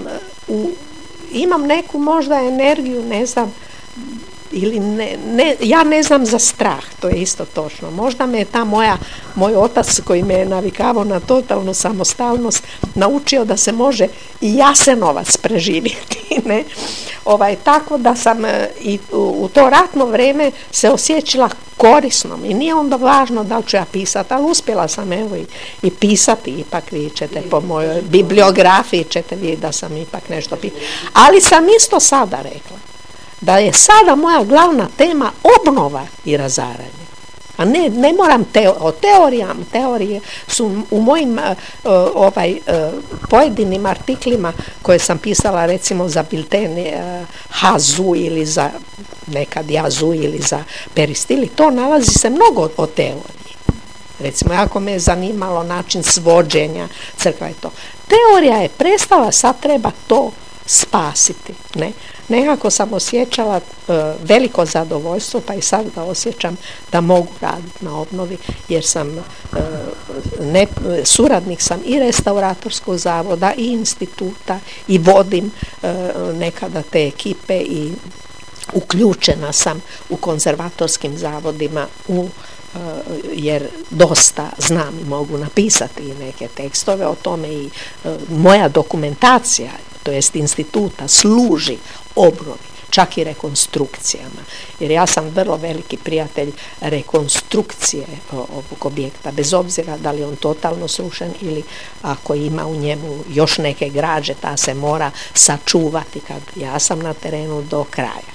imam neku možda energiju, ne znam, ili ja ne znam za strah, to je isto točno. Možda me je moj otac koji me je navikavao na totalnu samostalnost naučio da se može i Jasenovac preživjeti, ne? Tako da sam i u to ratno vrijeme se osjećala korisnom i nije onda važno da li ću ja pisati, ali uspjela sam evo i pisati, ipak vi ćete po mojoj bibliografiji ćete vidjeti da sam ipak nešto pisala. Ali sam isto sada rekla da je sada moja glavna tema obnova i razaranje. A ne moram o teorijama. Teorije su u mojim pojedinim artiklima koje sam pisala recimo za bilten Hazu ili za nekad Jazu ili za Peristili, to nalazi se mnogo o teoriji. Recimo, jako me je zanimalo način svođenja crkva i to. Teorija je prestala, sad treba to spasiti, ne? Nekako sam osjećala veliko zadovoljstvo, pa i sad ga osjećam da mogu raditi na obnovi, jer sam suradnik sam i restauratorskog zavoda i instituta i vodim nekada te ekipe i uključena sam u konzervatorskim zavodima jer dosta znam i mogu napisati i neke tekstove o tome i moja dokumentacija, to jest instituta, služi obnovi, čak i rekonstrukcijama. Jer ja sam vrlo veliki prijatelj rekonstrukcije ovog objekta, bez obzira da li on totalno srušen ili ako ima u njemu još neke građe, ta se mora sačuvati kad ja sam na terenu do kraja.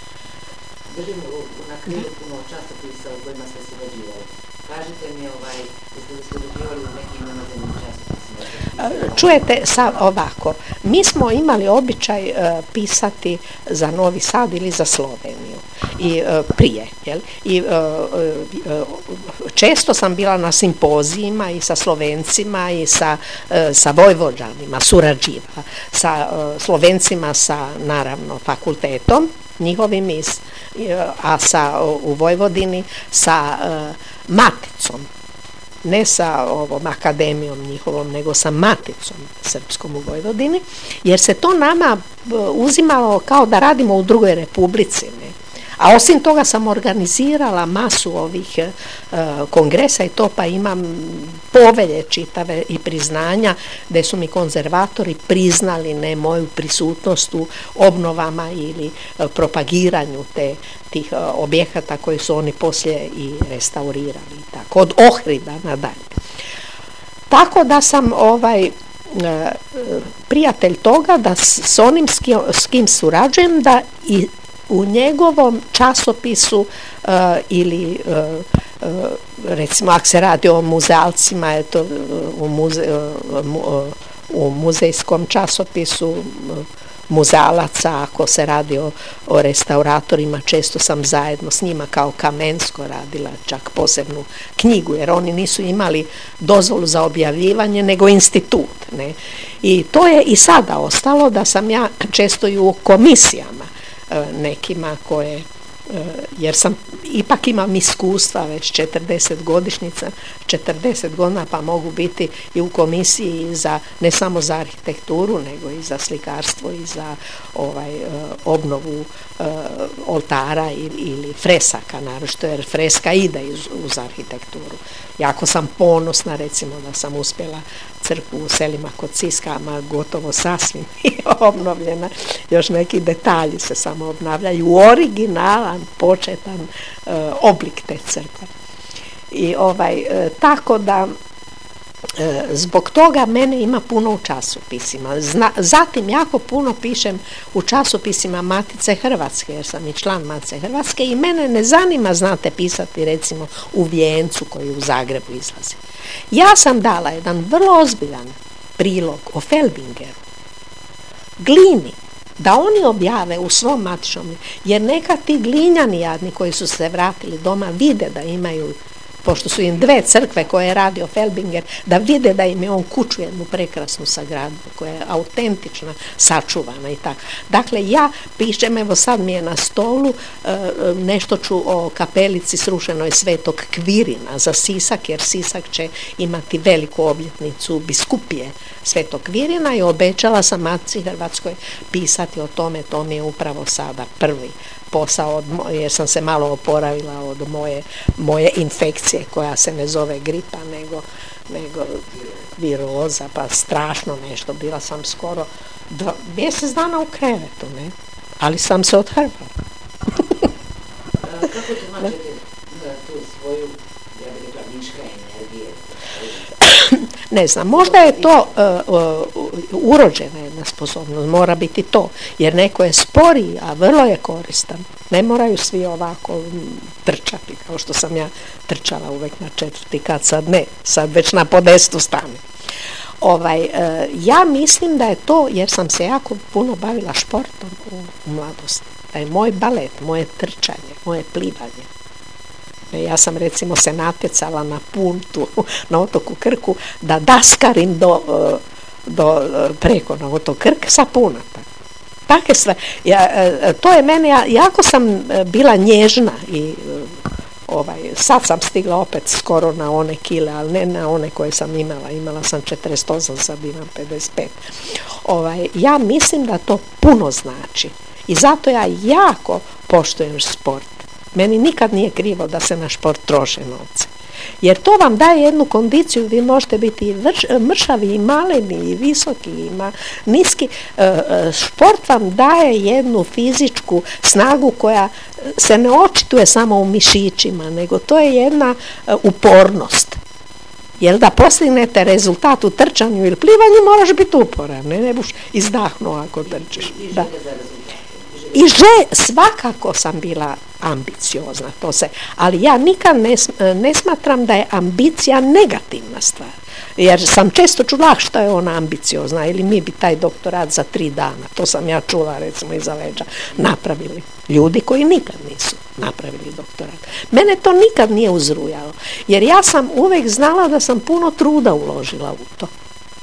Držim na krilu puno časopisa u kojima ste surađivali. Kažite mi, jeste li surađivali u nekim inozemnim časopisima? Čujete, ovako, mi smo imali običaj pisati za Novi Sad ili za Sloveniju i prije, jel? I često sam bila na simpozijima i sa Slovencima i sa Vojvođanima, surađivala, sa Slovencima, sa naravno fakultetom njihovim, a u Vojvodini sa Maticom, ne sa ovom akademijom njihovom, nego sa Maticom srpskom u Vojvodini, jer se to nama uzimalo kao da radimo u drugoj republici, ne? A osim toga sam organizirala masu ovih kongresa i to, pa imam povelje čitave i priznanja gdje su mi konzervatori priznali ne moju prisutnost u obnovama ili propagiranju tih objekata koji su oni poslije i restaurirali, tako, od Ohrida nadalje. Tako da sam prijatelj toga da s onim s kim surađujem da i u njegovom časopisu ili recimo ako se radi o muzealcima, je to u muzejskom časopisu muzealaca, ako se radi o restauratorima, često sam zajedno s njima kao Kamensko radila čak posebnu knjigu, jer oni nisu imali dozvolu za objavljivanje, nego institut. Ne? I to je i sada ostalo, da sam ja često i u komisijama nekima koje, jer sam ipak imam iskustva već 40 godina, pa mogu biti i u komisiji za, ne samo za arhitekturu, nego i za slikarstvo i za obnovu oltara ili fresaka, naročito jer freska ide uz arhitekturu. Jako sam ponosna, recimo, da sam uspjela crkvu u Selima kod Siskama gotovo sasvim obnovljena, još neki detalji se samo obnavljaju, originalan, početan oblik te crkve. I tako da zbog toga mene ima puno u časopisima. Zatim jako puno pišem u časopisima Matice Hrvatske, jer sam i član Matice Hrvatske, i mene ne zanima, znate, pisati recimo u Vijencu koji u Zagrebu izlazi. Ja sam dala jedan vrlo ozbiljan prilog o Felbingeru, Glini, da oni objave u svom matičnom, jer neka ti Glinjani jadni koji su se vratili doma vide da imaju, pošto su im dve crkve koje je radio Felbinger, da vide da im je on kuću jednu prekrasnu sagradio, koja je autentična, sačuvana i tako. Dakle, ja pišem, evo sad mi je na stolu, nešto ću o kapelici srušenoj Svetog Kvirina za Sisak, jer Sisak će imati veliku obljetnicu biskupije Svetog Kvirina, i obećala sam Matici Hrvatskoj pisati o tome. To mi je upravo sada prvi posao, jer sam se malo oporavila od moje infekcije koja se ne zove gripa, nego viroza, pa strašno nešto. Bila sam skoro mjesec dana u krevetu, ne? Ali sam se odhrvala. Kako tumačite tu svoju, ja bih rekla, viška energije? Ne znam, možda je to urođena jedna sposobnost, mora biti to, jer neko je sporiji, a vrlo je koristan. Ne moraju svi ovako trčati, kao što sam ja trčala uvek na četvrti kat, sad ne, sad već na podestu stane. Ja mislim da je to, jer sam se jako puno bavila športom u mladosti, da je moj balet, moje trčanje, moje plivanje. Ja sam recimo se natjecala na puntu na otoku Krku da daskarim do preko na otok Krk sa punata. Take sve. To je mene, jako sam bila nježna i sad sam stigla opet skoro na one kile, ali ne na one koje sam imala sam 48, sad imam 55. Ja mislim da to puno znači i zato ja jako poštujem sport. Meni nikad nije krivo da se na šport troše novce. Jer to vam daje jednu kondiciju, vi možete biti i mršavi, i maleni, i visoki, i niski. Šport vam daje jednu fizičku snagu koja se ne očituje samo u mišićima, nego to je jedna upornost. Jer da postignete rezultat u trčanju ili plivanju, moraš biti uporan, ne buš izdahnuo ako trčiš. Da. I svakako sam bila ambiciozna, ali ja nikad ne smatram da je ambicija negativna stvar, jer sam često čula što je ona ambiciozna, ili mi bi taj doktorat za 3 dana, to sam ja čula recimo iza leđa, napravili ljudi koji nikad nisu napravili doktorat. Mene to nikad nije uzrujalo, jer ja sam uvijek znala da sam puno truda uložila u to.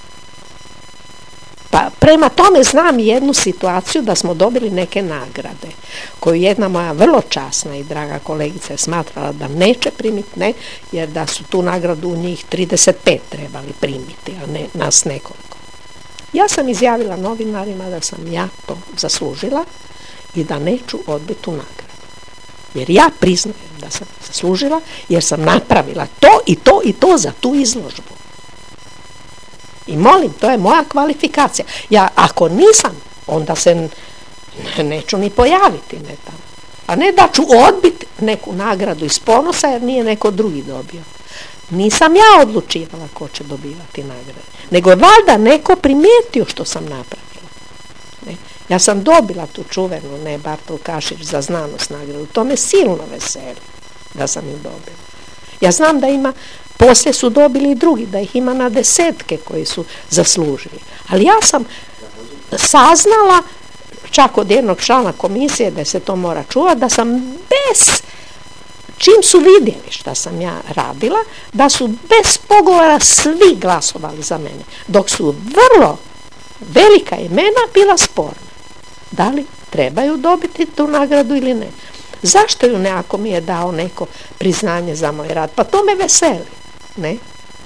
Pa prema tome znam jednu situaciju da smo dobili neke nagrade koju jedna moja vrlo časna i draga kolegica je smatrala da neće primiti, ne, jer da su tu nagradu u njih 35 trebali primiti, a ne nas nekoliko. Ja sam izjavila novinarima da sam ja to zaslužila i da neću odbiti tu nagradu. Jer ja priznajem da sam zaslužila jer sam napravila to i to i to za tu izložbu. I molim, to je moja kvalifikacija. Ja ako nisam, onda se neću ni pojaviti ne tamo. A ne da ću odbiti neku nagradu iz ponosa jer nije neko drugi dobio. Nisam ja odlučivala ko će dobivati nagrade. Nego je valjda neko primijetio što sam napravila. Ne? Ja sam dobila tu čuvenu, ne Bartol Kašić za znanost nagradu. To me silno veseli da sam ju dobila. Ja znam da ima, poslije su dobili i drugi, da ih ima na 10 koji su zaslužili. Ali ja sam saznala čak od jednog člana komisije da se to mora čuvati, da sam čim su vidjeli šta sam ja radila, da su bez pogovora svi glasovali za mene, dok su vrlo velika imena bila sporna. Da li trebaju dobiti tu nagradu ili ne? Zašto ju ne, ako mi je dao neko priznanje za moj rad? Pa to me veseli, ne?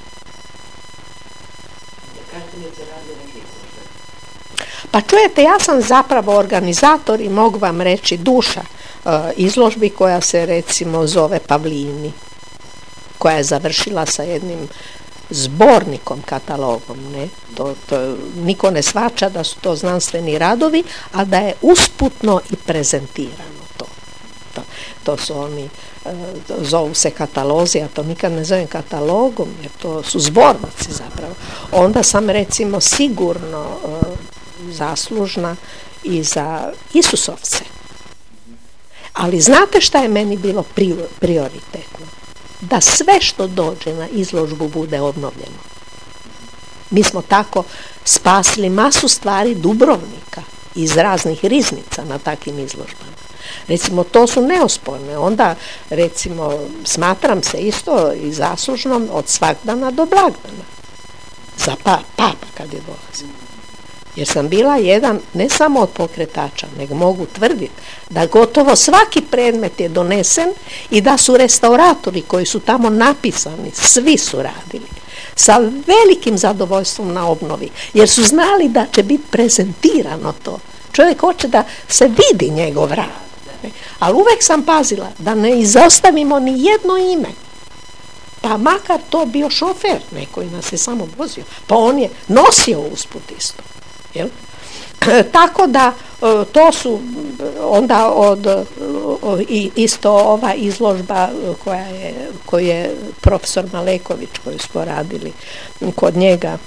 Pa čujete, ja sam zapravo organizator i mogu vam reći duša izložbi koja se recimo zove Pavlini, koja je završila sa jednim zbornikom, katalogom, ne? To niko ne shvaća da su to znanstveni radovi, a da je usputno i prezentirano to. To su oni, zovu se katalozi, ja to nikad ne zovem katalogom, jer to su zbornici zapravo. Onda sam recimo sigurno zaslužna i za Isusovce. Ali znate šta je meni bilo prioritetno? Da sve što dođe na izložbu bude obnovljeno. Mi smo tako spasili masu stvari Dubrovnika iz raznih riznica na takvim izložbama. Recimo, to su neosporne. Onda, recimo, smatram se isto i zaslužnom od svagdana do blagdana. Za papa kad je dolazio. Jer sam bila jedan, ne samo od pokretača, nego mogu tvrditi da gotovo svaki predmet je donesen i da su restauratori koji su tamo napisani, svi su radili sa velikim zadovoljstvom na obnovi, jer su znali da će biti prezentirano to. Čovjek hoće da se vidi njegov rad. Ali uvek sam pazila da ne izostavimo ni jedno ime. Pa makar to bio šofer, neko nas je samo vozio, pa on je nosio usput isto. Jel? Tako da to su onda isto ova izložba koju je profesor Maleković, koju smo radili kod njega,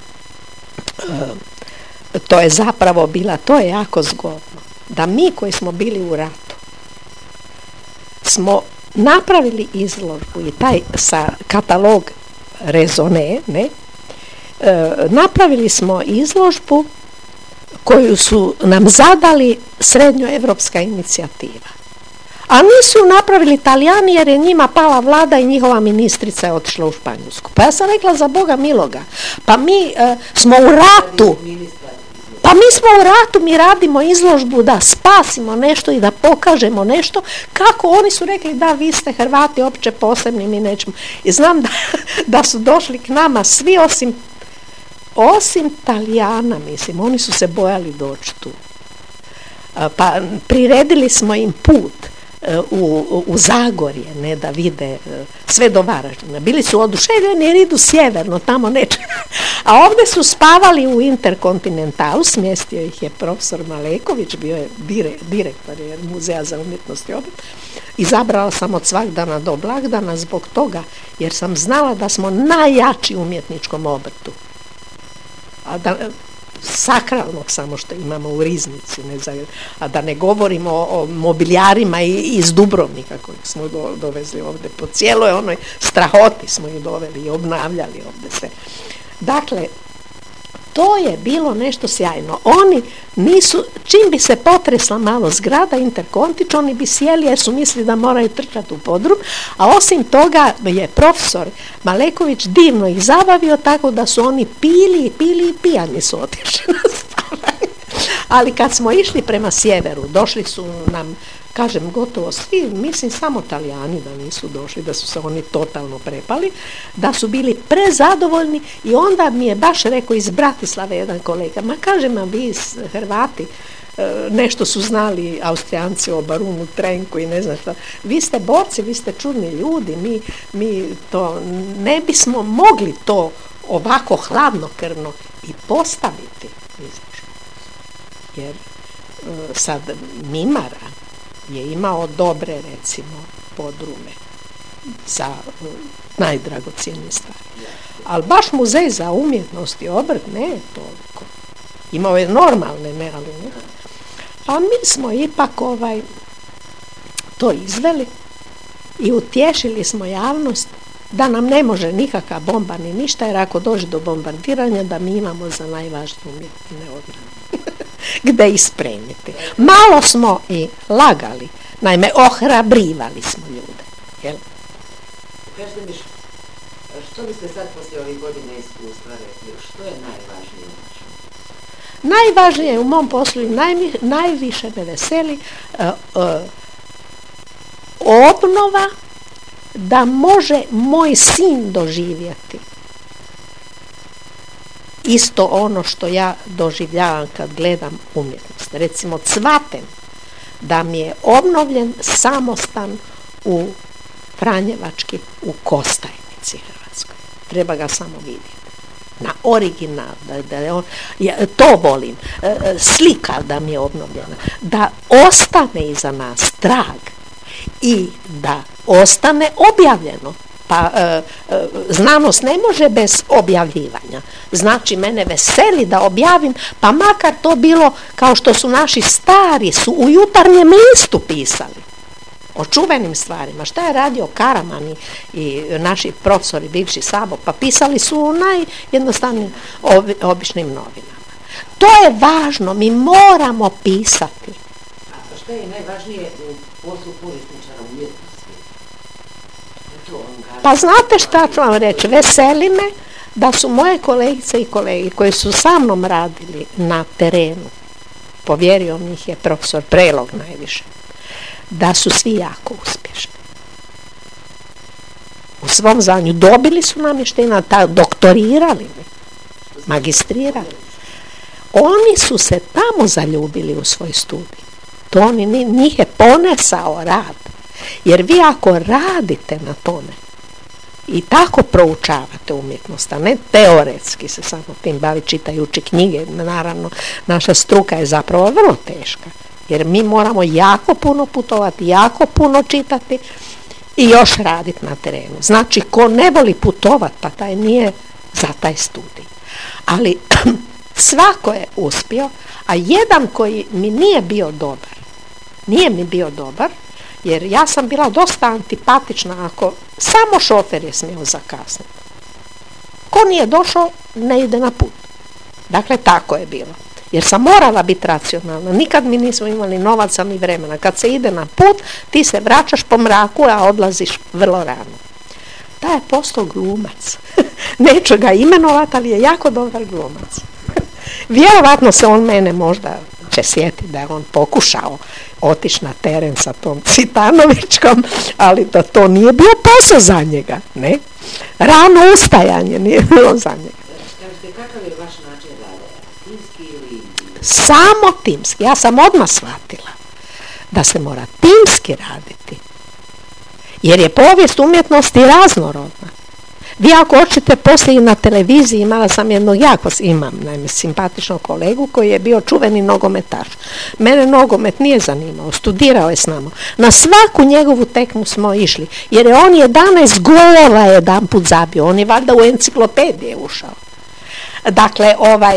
to je zapravo bila, to je jako zgodno, da mi koji smo bili u ratu smo napravili izložbu i taj sa katalog Rezone, ne, napravili smo izložbu koju su nam zadali srednjoevropska inicijativa. A nisu napravili Italijani jer je njima pala vlada i njihova ministrica je otišla u Španjolsku. Pa ja sam rekla, za Boga miloga, pa mi smo u ratu. Mi radimo izložbu da spasimo nešto i da pokažemo nešto, kako oni su rekli, da, vi ste Hrvati opće posebni, mi nećemo. I znam da su došli k nama svi osim Talijana, mislim, oni su se bojali doći tu. Pa priredili smo im put u Zagorje, ne, da vide sve do Varaždina. Bili su oduševljeni jer idu sjeverno, tamo neće. A ovdje su spavali u Interkontinentalu, smjestio ih je profesor Maleković, bio je direktor Muzeja za umjetnost i obrt. Izabrala sam od svagdana do blagdana zbog toga, jer sam znala da smo najjači u umjetničkom obrtu. A da, sakralnog samo što imamo u riznici, a da ne govorimo o mobiljarima iz Dubrovnika kojeg smo dovezli ovdje, po cijeloj onoj strahoti smo ih doveli i obnavljali ovdje sve. Dakle, to je bilo nešto sjajno. Oni nisu, čim bi se potresla malo zgrada Interkontić, oni bi sjeli jer su mislili da moraju trčati u podrum, a osim toga je profesor Maleković divno ih zabavio tako da su oni pili i pijani su otišli na spavanje. Ali kad smo išli prema sjeveru, došli su nam, kažem, gotovo svi, mislim samo Talijani da nisu došli, da su se oni totalno prepali, da su bili prezadovoljni i onda mi je baš rekao iz Bratislave jedan kolega, ma kažem, a vi Hrvati nešto su znali Austrijanci o barunu Trenku i ne znam šta, vi ste borci, vi ste čudni ljudi, mi to ne bismo mogli to ovako hladnokrvno i postaviti izložbu. Jer sad Mimara je imao dobre, recimo, podrume za najdragocijenije stvari. Ali baš muzej za umjetnost i obrt ne je toliko. Imao je normalne, ne, ali ne. A mi smo ipak to izveli i utješili smo javnost da nam ne može nikakva bomba ni ništa, jer ako dođe do bombardiranja da mi imamo za najvažnije umjetne odbrane. gde ispremiti. Malo smo i lagali, naime ohrabrivali smo ljude. Jel? Kažete mi, što biste sad poslije ovih godina iskustva rekli, što je najvažnije? Najvažnije u mom poslu i najviše me veseli obnova, da može moj sin doživjeti isto ono što ja doživljavam kad gledam umjetnost. Recimo Cvaten, da mi je obnovljen samostan u Franjevački u Kostajnici Hrvatskoj. Treba ga samo vidjeti. Na original, to volim. Slika da mi je obnovljena. Da ostane iza nas trag i da ostane objavljeno. Pa znanost ne može bez objavljivanja. Znači, mene veseli da objavim, pa makar to bilo kao što su naši stari su u Jutarnjem listu pisali o čuvenim stvarima. Šta je radio Karaman i naši profesori, bivši Sabo, pa pisali su u najjednostavnijim običnim novinama. To je važno, mi moramo pisati. A šta je najvažnije u poslu povjesničara umjetnosti? Pa znate šta ću vam reći, veseli me da su moje kolegice i kolege koji su sa mnom radili na terenu, povjerio mi ih je profesor Prelog najviše, da su svi jako uspješni. U svom zvanju dobili su namještenja, doktorirali mi, magistrirali. Oni su se tamo zaljubili u svoj studij. To njih je ponesao rad. Jer vi ako radite na tome i tako proučavate umjetnost, a ne teoretski se samo tim bavi čitajući knjige, naravno naša struka je zapravo vrlo teška, jer mi moramo jako puno putovati, jako puno čitati i još raditi na terenu. Znači, ko ne voli putovati, pa taj nije za taj studij. Ali svako je uspio, a jedan koji mi nije bio dobar, jer ja sam bila dosta antipatična ako samo šofer je smio zakasniti. Ko nije došao, ne ide na put. Dakle, tako je bilo. Jer sam morala biti racionalna. Nikad mi nismo imali novaca ni vremena. Kad se ide na put, ti se vraćaš po mraku, a odlaziš vrlo rano. Taj je postao glumac. Neću ga imenovati, ali je jako dobar glumac. Vjerovatno se on mene možda će sjetiti da je on pokušao otići na teren sa tom Cvitanovićkom, ali da to nije bio posao za njega, ne? Rano ustajanje nije bilo za njega. Kakav je vaš način rada? Timski ili? Samo timski. Ja sam odmah shvatila da se mora timski raditi, jer je povijest umjetnosti raznorodna. Vi ako hoćete poslije na televiziji, imala sam jednog naime, simpatičnog kolegu koji je bio čuveni nogometaš. Mene nogomet nije zanimao, studirao je s nama. Na svaku njegovu tekmu smo išli, jer je on 11 golova jedanput zabio, on je valjda u enciklopedije ušao. Dakle,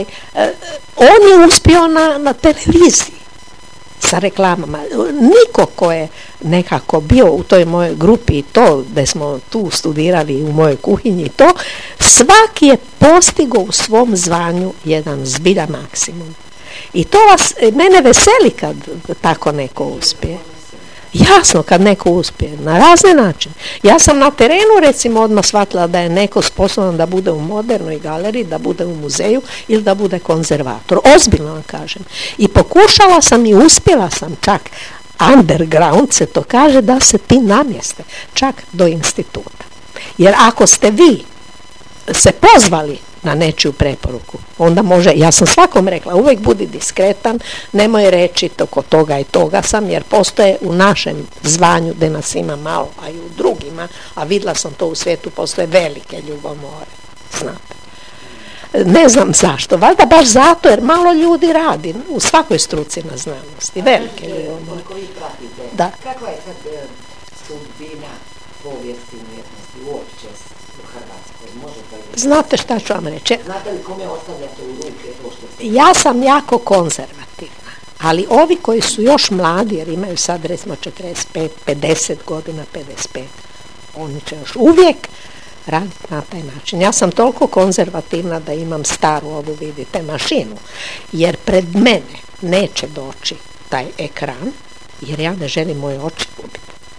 on je uspio na televiziji sa reklamama. Niko ko je nekako bio u toj mojoj grupi i to, da smo tu studirali u mojoj kuhinji i to, svaki je postigao u svom zvanju jedan zbilja maksimum. I to mene veseli kad tako neko uspije. Jasno, kad neko uspije, na razne načine. Ja sam na terenu recimo odmah shvatila da je neko sposoban da bude u modernoj galeriji, da bude u muzeju ili da bude konzervator. Ozbiljno vam kažem. I pokušala sam i uspjela sam čak, underground se to kaže, da se ti namjeste, čak do instituta. Jer ako ste vi se pozvali na nečiju preporuku, onda može, ja sam svakom rekla, uvijek budi diskretan, nemoj reći oko toga i toga sam, jer postoje u našem zvanju, gdje nas ima malo, a i u drugima, a vidjela sam to u svijetu, postoje velike ljubomore, znate. Ne znam zašto, valjda baš zato, jer malo ljudi radi u svakoj struci na znanosti, velike ljubomore. Da. Kakva je sad sudbina povijesti umjetnosti uopće u Hrvatskoj? Znate šta ću vam reći? Znate li kome ostavljate u ruke to što ste? Ja sam jako konzervativna, ali ovi koji su još mladi, jer imaju sad recimo 45, 50 godina, 55, oni će još uvijek raditi na taj način. Ja sam toliko konzervativna da imam staru ovu, vidite, mašinu, jer pred mene neće doći taj ekran, jer ja ne želim moje oči gubiti.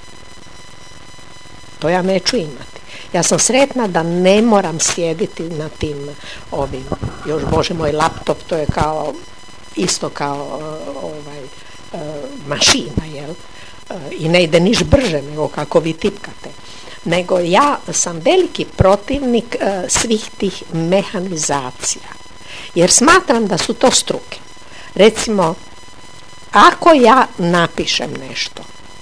To ja neću imati. Ja sam sretna da ne moram sjediti na tim ovim, još Bože moj laptop, to je kao, isto kao mašina, jel? I ne ide niš brže nego kako vi tipkate. Nego ja sam veliki protivnik svih tih mehanizacija. Jer smatram da su to struke. Recimo, ako ja napišem nešto,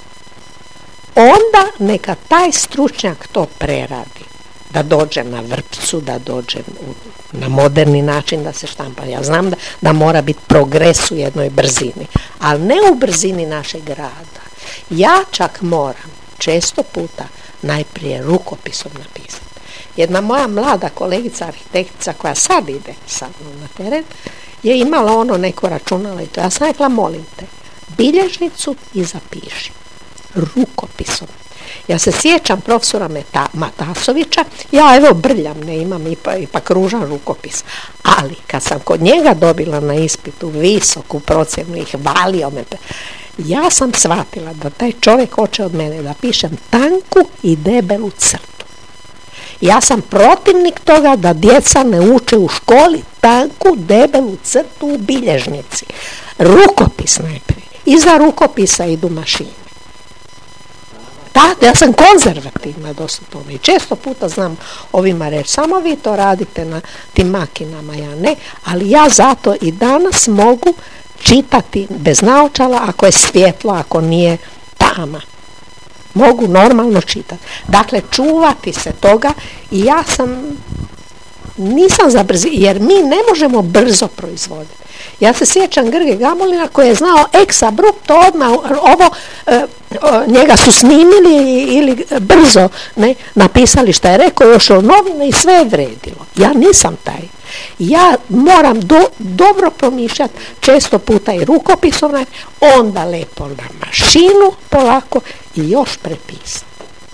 onda neka taj stručnjak to preradi. Da dođe na vrpcu, da dođe na moderni način da se štampa. Ja znam da mora biti progres u jednoj brzini, ali ne u brzini našeg rada. Ja čak moram često puta najprije rukopisom napisati. Jedna moja mlada kolegica, arhitektica koja sad ide sa mnom na teren, je imala ono neko računalo i to. Ja sam rekla, molim te, bilježnicu i zapiši rukopisom. Ja se sjećam profesora Matasovića, ja evo brljam, ne imam ipak ružan rukopis, ali kad sam kod njega dobila na ispitu visoku procjenu i hvalio me, ja sam shvatila da taj čovjek hoće od mene da pišem tanku i debelu crtu. Ja sam protivnik toga da djeca ne uče u školi tanku, debelu crtu u bilježnici. Rukopis najprije. Iza rukopisa idu mašine. Da, ja sam konzervativna dosta tome i često puta znam ovima reći, samo vi to radite na tim makinama, ja ne, ali ja zato i danas mogu čitati bez naočala ako je svjetlo, ako nije tama. Mogu normalno čitati. Dakle, čuvati se toga i ja nisam za brzi, jer mi ne možemo brzo proizvoditi. Ja se sjećam Grge Gamulina koji je znao ex abrupto odmah njega su snimili ili brzo napisali šta je rekao, još u novine i sve je vredilo. Ja nisam taj. Ja moram dobro promišljati, često puta i rukopisom, onda lepo na mašinu polako i još prepisati.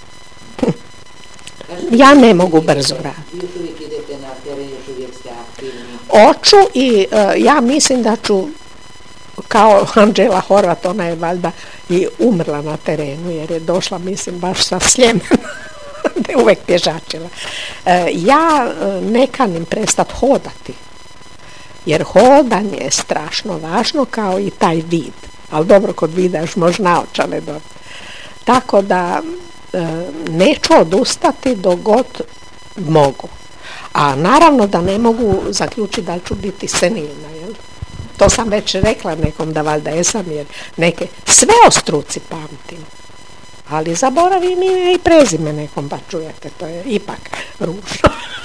Ja ne mogu brzo raditi. Još uvijek idete na teren, još uvijek ste aktivni. Hoću i ja mislim da ću, kao Anđela Horvat, ona je valjda i umrla na terenu jer je došla, mislim, baš sa Sljemena, da je uvijek pježačila. Ja ne kanim prestati hodati, jer hodanje je strašno važno kao i taj vid, ali dobro, kod vida još može naočale dobiti. Tako da neću odustati dok god mogu. A naravno da ne mogu zaključiti da ću biti senilna, jel? To sam već rekla nekom da valjda jesam, jer neke sve o struci pamtim, ali zaboravim i prezime nekom, pa čujete, to je ipak ružno.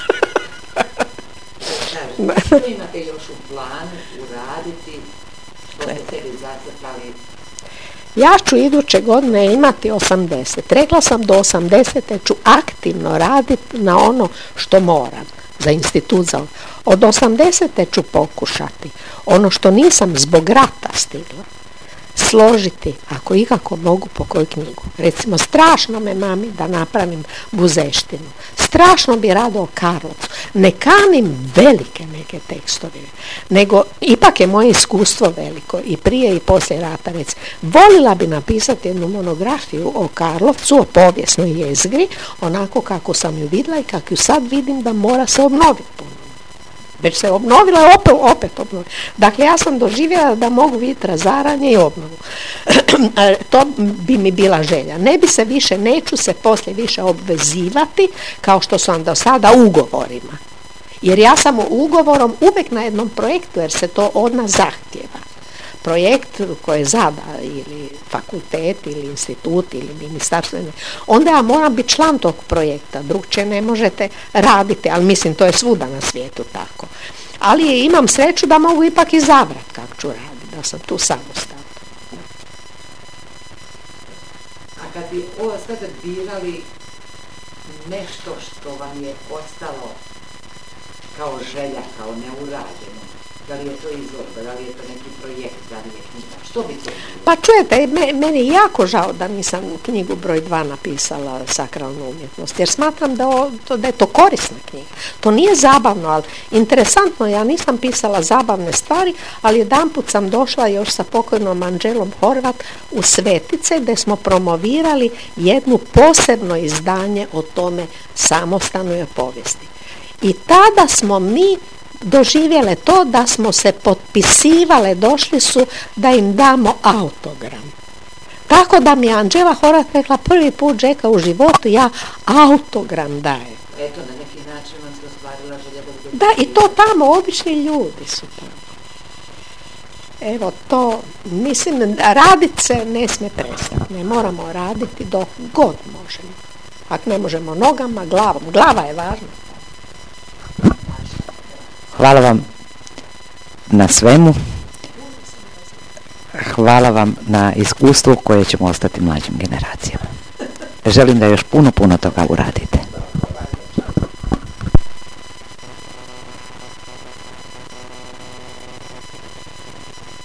Što imate još u planu uraditi, što ste sebi zacrtali? Ja ću iduće godine imati 80. Rekla sam do 80. ću aktivno raditi na ono što moram za institut. Od 80. ću pokušati ono što nisam zbog rata stigla složiti, ako ikako mogu, po koju knjigu. Recimo, strašno me mami da napravim buzeštinu. Strašno bi rado o Karlovcu. Ne kanim velike neke tekstove, nego ipak je moje iskustvo veliko i prije i poslije rata. Recimo, volila bi napisati jednu monografiju o Karlovcu, o povijesnoj jezgri, onako kako sam ju vidjela i kako ju sad vidim da mora se obnoviti ponovno. Već se obnovila i opet obnovila. Dakle, ja sam doživjela da mogu vidjeti razaranje i obnovu. To bi mi bila želja. Neću se poslije više obvezivati kao što sam do sada ugovorima. Jer ja sam ugovorom uvijek na jednom projektu, jer se to od nas zahtjeva. Projekt koji zada ili fakultet ili institut ili ministarstvo, onda ja moram biti član tog projekta, drugčije ne možete raditi, ali mislim to je svuda na svijetu tako. Ali imam sreću da mogu ipak izabrati kako ću raditi, da sam tu samostalna. A kad bi ovo sada birali nešto što vam je ostalo kao želja, kao neurađeno, Da li je to izložba, da li je to neki projekt, da li je knjiga? Što bi to bilo? Pa čujete, meni je jako žao da nisam knjigu broj 2 napisala Sakralnu umjetnost, jer smatram da je to korisna knjiga. To nije zabavno, ali interesantno, ja nisam pisala zabavne stvari, ali jedanput sam došla još sa pokojnom Anđelom Horvat u Svetice, gdje smo promovirali jedno posebno izdanje o tome samostanoj povijesti. I tada smo mi doživjele to da smo se potpisivale, došli su da im damo autogram. Tako da mi je Anđela Horvat rekla, prvi put Žeka u životu ja autogram dajem. Eto, na neki način vam se ostvarila želja da... Da, i to tamo, obični ljudi su tamo. Evo to, mislim, radit se ne smije prestati. Ne moramo raditi dok god možemo. Ako ne možemo nogama, glavom. Glava je važna. Hvala vam na svemu. Hvala vam na iskustvu koje ćemo ostati mlađim generacijama. Želim da još puno toga uradite.